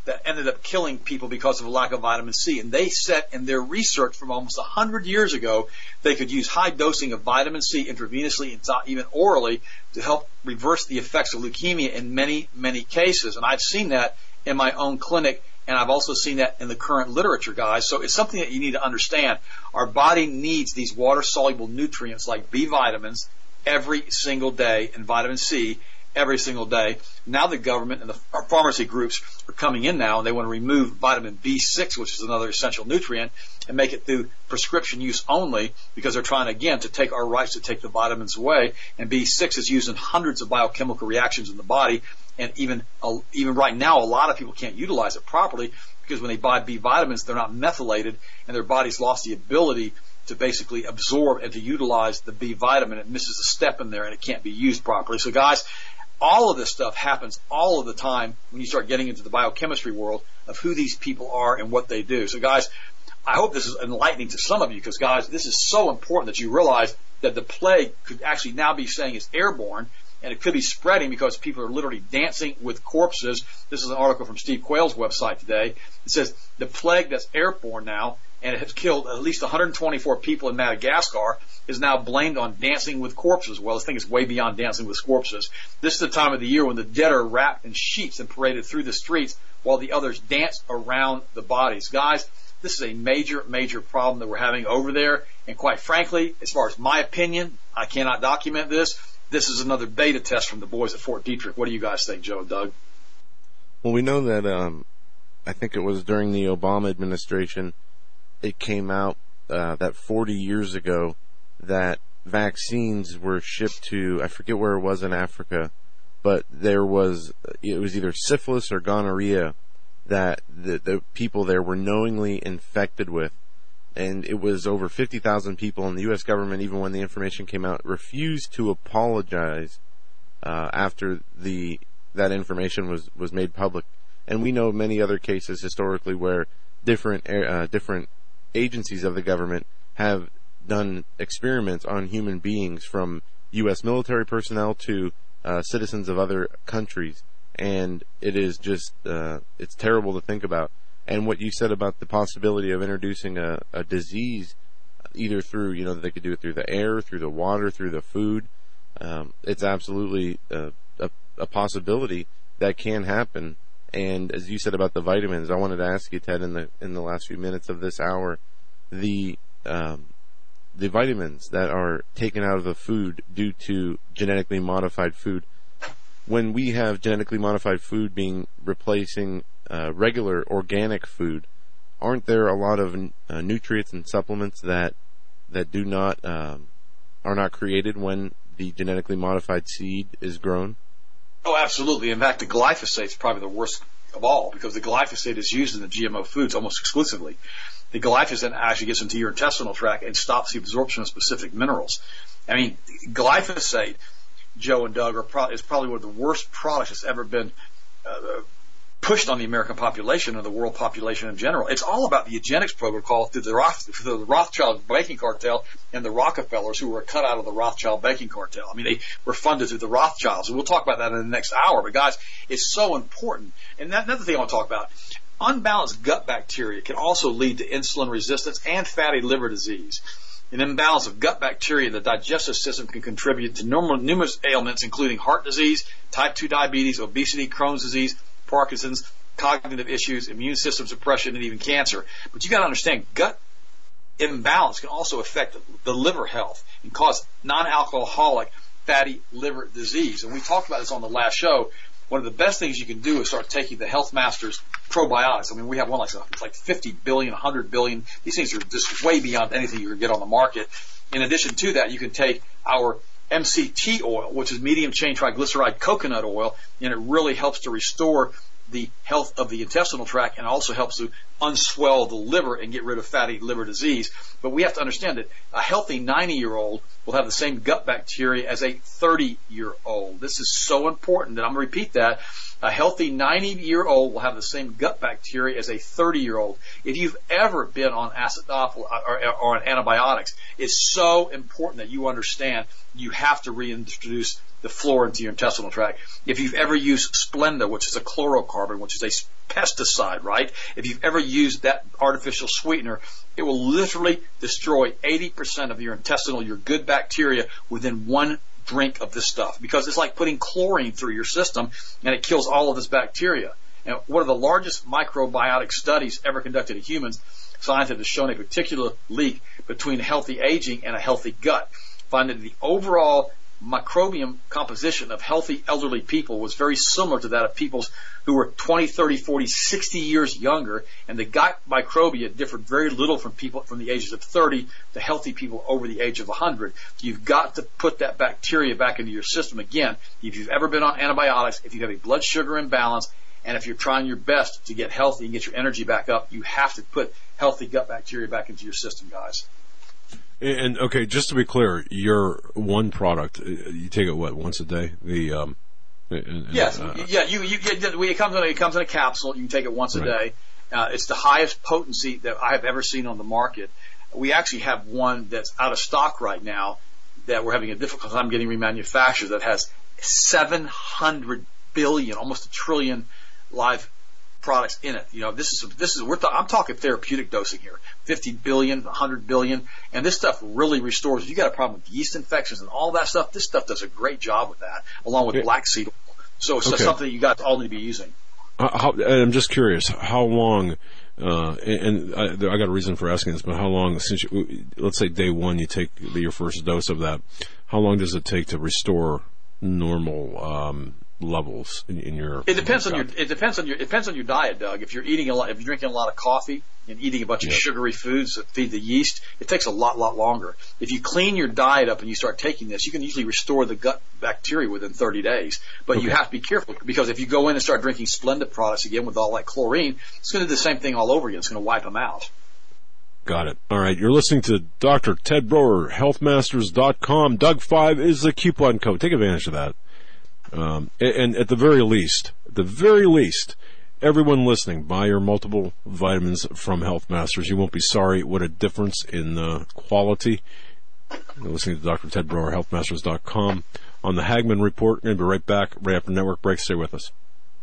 that ended up killing people because of a lack of vitamin C. And they said in their research from almost 100 years ago, they could use high dosing of vitamin C intravenously and even orally to help reverse the effects of leukemia in many, many cases. And I've seen that in my own clinic, and I've also seen that in the current literature, guys. So it's something that you need to understand. Our body needs these water-soluble nutrients like B vitamins every single day and vitamin C every single day. Now the government and our pharmacy groups are coming in now, and they want to remove vitamin B6, which is another essential nutrient, and make it through prescription use only, because they're trying, again, to take our rights to take the vitamins away. And B6 is used in hundreds of biochemical reactions in the body, and even right now, a lot of people can't utilize it properly because when they buy B vitamins, they're not methylated, and their body's lost the ability to basically absorb and to utilize the B vitamin. It misses a step in there, and it can't be used properly. So, guys, all of this stuff happens all of the time when you start getting into the biochemistry world of who these people are and what they do. So, guys, I hope this is enlightening to some of you, because, guys, this is so important that you realize that the plague could actually now be saying it's airborne, and it could be spreading because people are literally dancing with corpses. This is an article from Steve Quayle's website today. It says the plague that's airborne now, and it has killed at least 124 people in Madagascar, is now blamed on dancing with corpses. Well, this thing is way beyond dancing with corpses. This is the time of the year when the dead are wrapped in sheets and paraded through the streets while the others dance around the bodies. Guys, this is a major, major problem that we're having over there. And quite frankly, as far as my opinion, I cannot document this. This is another beta test from the boys at Fort Detrick. What do you guys think, Joe and Doug? Well, we know that I think it was during the Obama administration, it came out that 40 years ago that vaccines were shipped to, I forget where it was in Africa, but it was either syphilis or gonorrhea that the people there were knowingly infected with. And it was over 50,000 people, and the U.S. government, even when the information came out, refused to apologize after that information was made public. And we know many other cases historically where different agencies of the government have done experiments on human beings, from U.S. military personnel to citizens of other countries. And it is just, it's terrible to think about. And what you said about the possibility of introducing a disease, either through, they could do it through the air, through the water, through the food, it's absolutely a possibility that can happen. And as you said about the vitamins, I wanted to ask you, Ted, in the last few minutes of this hour, the vitamins that are taken out of the food due to genetically modified food. When we have genetically modified food being replacing regular organic food, aren't there a lot of nutrients and supplements that do not are not created when the genetically modified seed is grown? Oh, absolutely. In fact, the glyphosate is probably the worst of all, because the glyphosate is used in the GMO foods almost exclusively. The glyphosate actually gets into your intestinal tract and stops the absorption of specific minerals. I mean, glyphosate, Joe and Doug, is probably one of the worst products that's ever been pushed on the American population or the world population in general. It's all about the eugenics protocol through the Rothschild banking cartel and the Rockefellers, who were cut out of the Rothschild banking cartel. I mean, they were funded through the Rothschilds, and we'll talk about that in the next hour. But guys, it's so important. And another thing I want to talk about, unbalanced gut bacteria can also lead to insulin resistance and fatty liver disease. An imbalance of gut bacteria in the digestive system can contribute to numerous ailments, including heart disease, type 2 diabetes, obesity, Crohn's disease, Parkinson's, cognitive issues, immune system suppression, and even cancer. But you got to understand, gut imbalance can also affect the liver health and cause non-alcoholic fatty liver disease. And we talked about this on the last show. One of the best things you can do is start taking the Health Masters probiotics. I mean, we have one like 50 billion, 100 billion. These things are just way beyond anything you can get on the market. In addition to that, you can take our MCT oil, which is medium chain triglyceride coconut oil, and it really helps to restore the health of the intestinal tract and also helps to unswell the liver and get rid of fatty liver disease. But we have to understand that a healthy 90-year-old will have the same gut bacteria as a 30-year-old. This is so important that I'm going to repeat that. A healthy 90-year-old will have the same gut bacteria as a 30-year-old. If you've ever been on acidophilus or on antibiotics, it's so important that you understand you have to reintroduce the flora into your intestinal tract. If you've ever used Splenda, which is a chlorocarbon, which is a pesticide, right? If you've ever used that artificial sweetener, it will literally destroy 80% of your intestinal, your good bacteria, within one drink of this stuff, because it's like putting chlorine through your system, and it kills all of this bacteria. And one of the largest microbiotic studies ever conducted in humans, scientists have shown a particular link between healthy aging and a healthy gut, finding that the overall microbiome composition of healthy elderly people was very similar to that of people who were 20, 30, 40, 60 years younger, and the gut microbiota differed very little from people from the ages of 30 to healthy people over the age of 100. You've got to put that bacteria back into your system again. If you've ever been on antibiotics, if you have a blood sugar imbalance, and if you're trying your best to get healthy and get your energy back up, you have to put healthy gut bacteria back into your system, guys. And okay, just to be clear, your one product, you take it once a day? Yes, it comes in a capsule. You can take it once a day. It's the highest potency that I have ever seen on the market. We actually have one that's out of stock right now that we're having a difficult time getting remanufactured, that has 700 billion, almost a trillion live products in it. I'm talking therapeutic dosing here, 50 billion, 100 billion, and this stuff really restores. If you got a problem with yeast infections and all that stuff, this stuff does a great job with that, along with black seed oil. So it's something you guys all need to be using. I'm just curious, how long, and I got a reason for asking this, but how long, since let's say day one you take your first dose of that, how long does it take to restore normal levels in your? It depends on your diet, Doug. If you're eating a lot, if you're drinking a lot of coffee and eating a bunch of sugary foods that feed the yeast, it takes a lot longer. If you clean your diet up and you start taking this, you can usually restore the gut bacteria within 30 days. But you have to be careful, because if you go in and start drinking Splenda products again with all that chlorine, it's going to do the same thing all over again. It's going to wipe them out. Got it. All right. You're listening to Dr. Ted Broer, healthmasters.com. Doug5 is the coupon code. Take advantage of that. And at the very least, everyone listening, buy your multiple vitamins from Health Masters. You won't be sorry what a difference in quality. You're listening to Dr. Ted Broer, healthmasters.com. On the Hagman Report, we're going to be right back right after network break. Stay with us.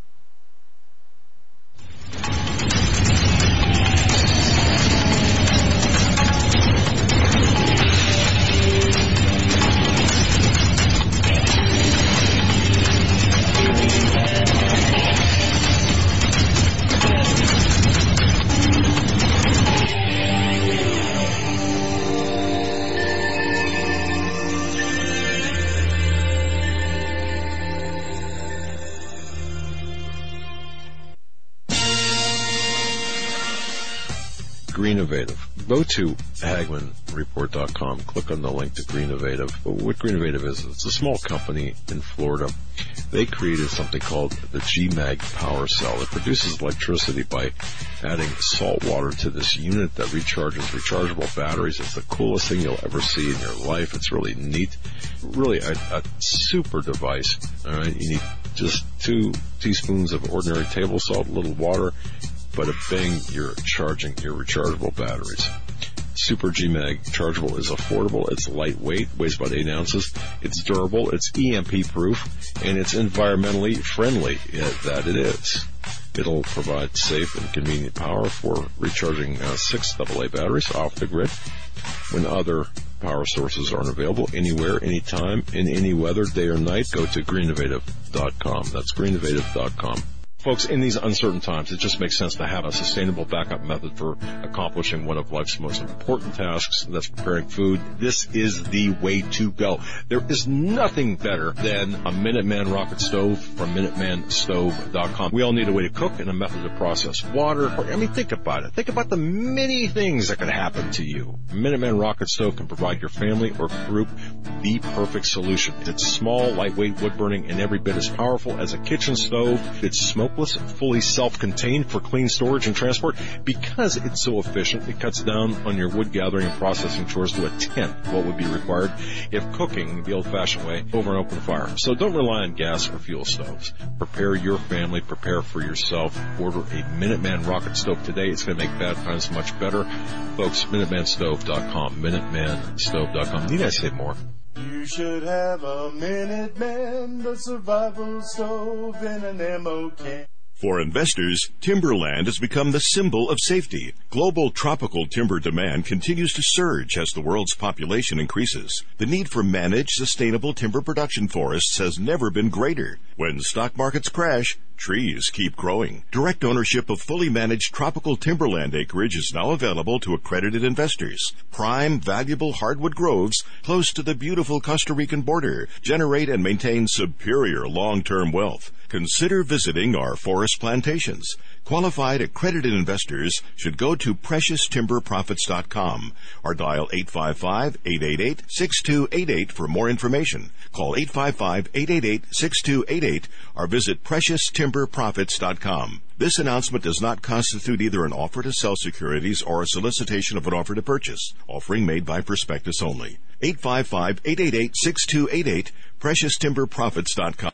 Greenovative. Go to HagmanReport.com. Click on the link to Greenovative. What Greenovative is, it's a small company in Florida. They created something called the GMAG Power Cell. It produces electricity by adding salt water to this unit that recharges rechargeable batteries. It's the coolest thing you'll ever see in your life. It's really neat. Really a super device. All right, you need just 2 teaspoons of ordinary table salt, a little water, but a bang, you're charging your rechargeable batteries. Super GMAG chargeable is affordable, it's lightweight, weighs about 8 ounces, it's durable, it's EMP proof, and it's environmentally friendly. That it is. It'll provide safe and convenient power for recharging 6 AA batteries off the grid when other power sources aren't available, anywhere, anytime, in any weather, day or night. Go to Greenovative.com. That's Greenovative.com. Folks, in these uncertain times, it just makes sense to have a sustainable backup method for accomplishing one of life's most important tasks, that's preparing food. This is the way to go. There is nothing better than a Minuteman rocket stove from MinutemanStove.com. We all need a way to cook and a method to process water. I mean, think about it. Think about the many things that could happen to you. A Minuteman rocket stove can provide your family or group the perfect solution. It's small, lightweight, wood-burning, and every bit as powerful as a kitchen stove. It's smokeless and fully self-contained for clean storage and transport. Because it's so efficient, it cuts down on your wood gathering and processing chores to a tenth what would be required if cooking the old-fashioned way over an open fire. So don't rely on gas or fuel stoves. Prepare your family, prepare for yourself. Order a Minuteman rocket stove today. It's going to make bad times much better. Folks, MinutemanStove.com, MinutemanStove.com. Need I say more? You should have a Minuteman, the survival stove, and an ammo can. For investors, timberland has become the symbol of safety. Global tropical timber demand continues to surge as the world's population increases. The need for managed, sustainable timber production forests has never been greater. When stock markets crash, trees keep growing. Direct ownership of fully managed tropical timberland acreage is now available to accredited investors. Prime, valuable hardwood groves close to the beautiful Costa Rican border generate and maintain superior long-term wealth. Consider visiting our forest plantations. Qualified accredited investors should go to PreciousTimberProfits.com or dial 855-888-6288 for more information. Call 855-888-6288 or visit PreciousTimberProfits.com. This announcement does not constitute either an offer to sell securities or a solicitation of an offer to purchase. Offering made by prospectus only. 855-888-6288, PreciousTimberProfits.com.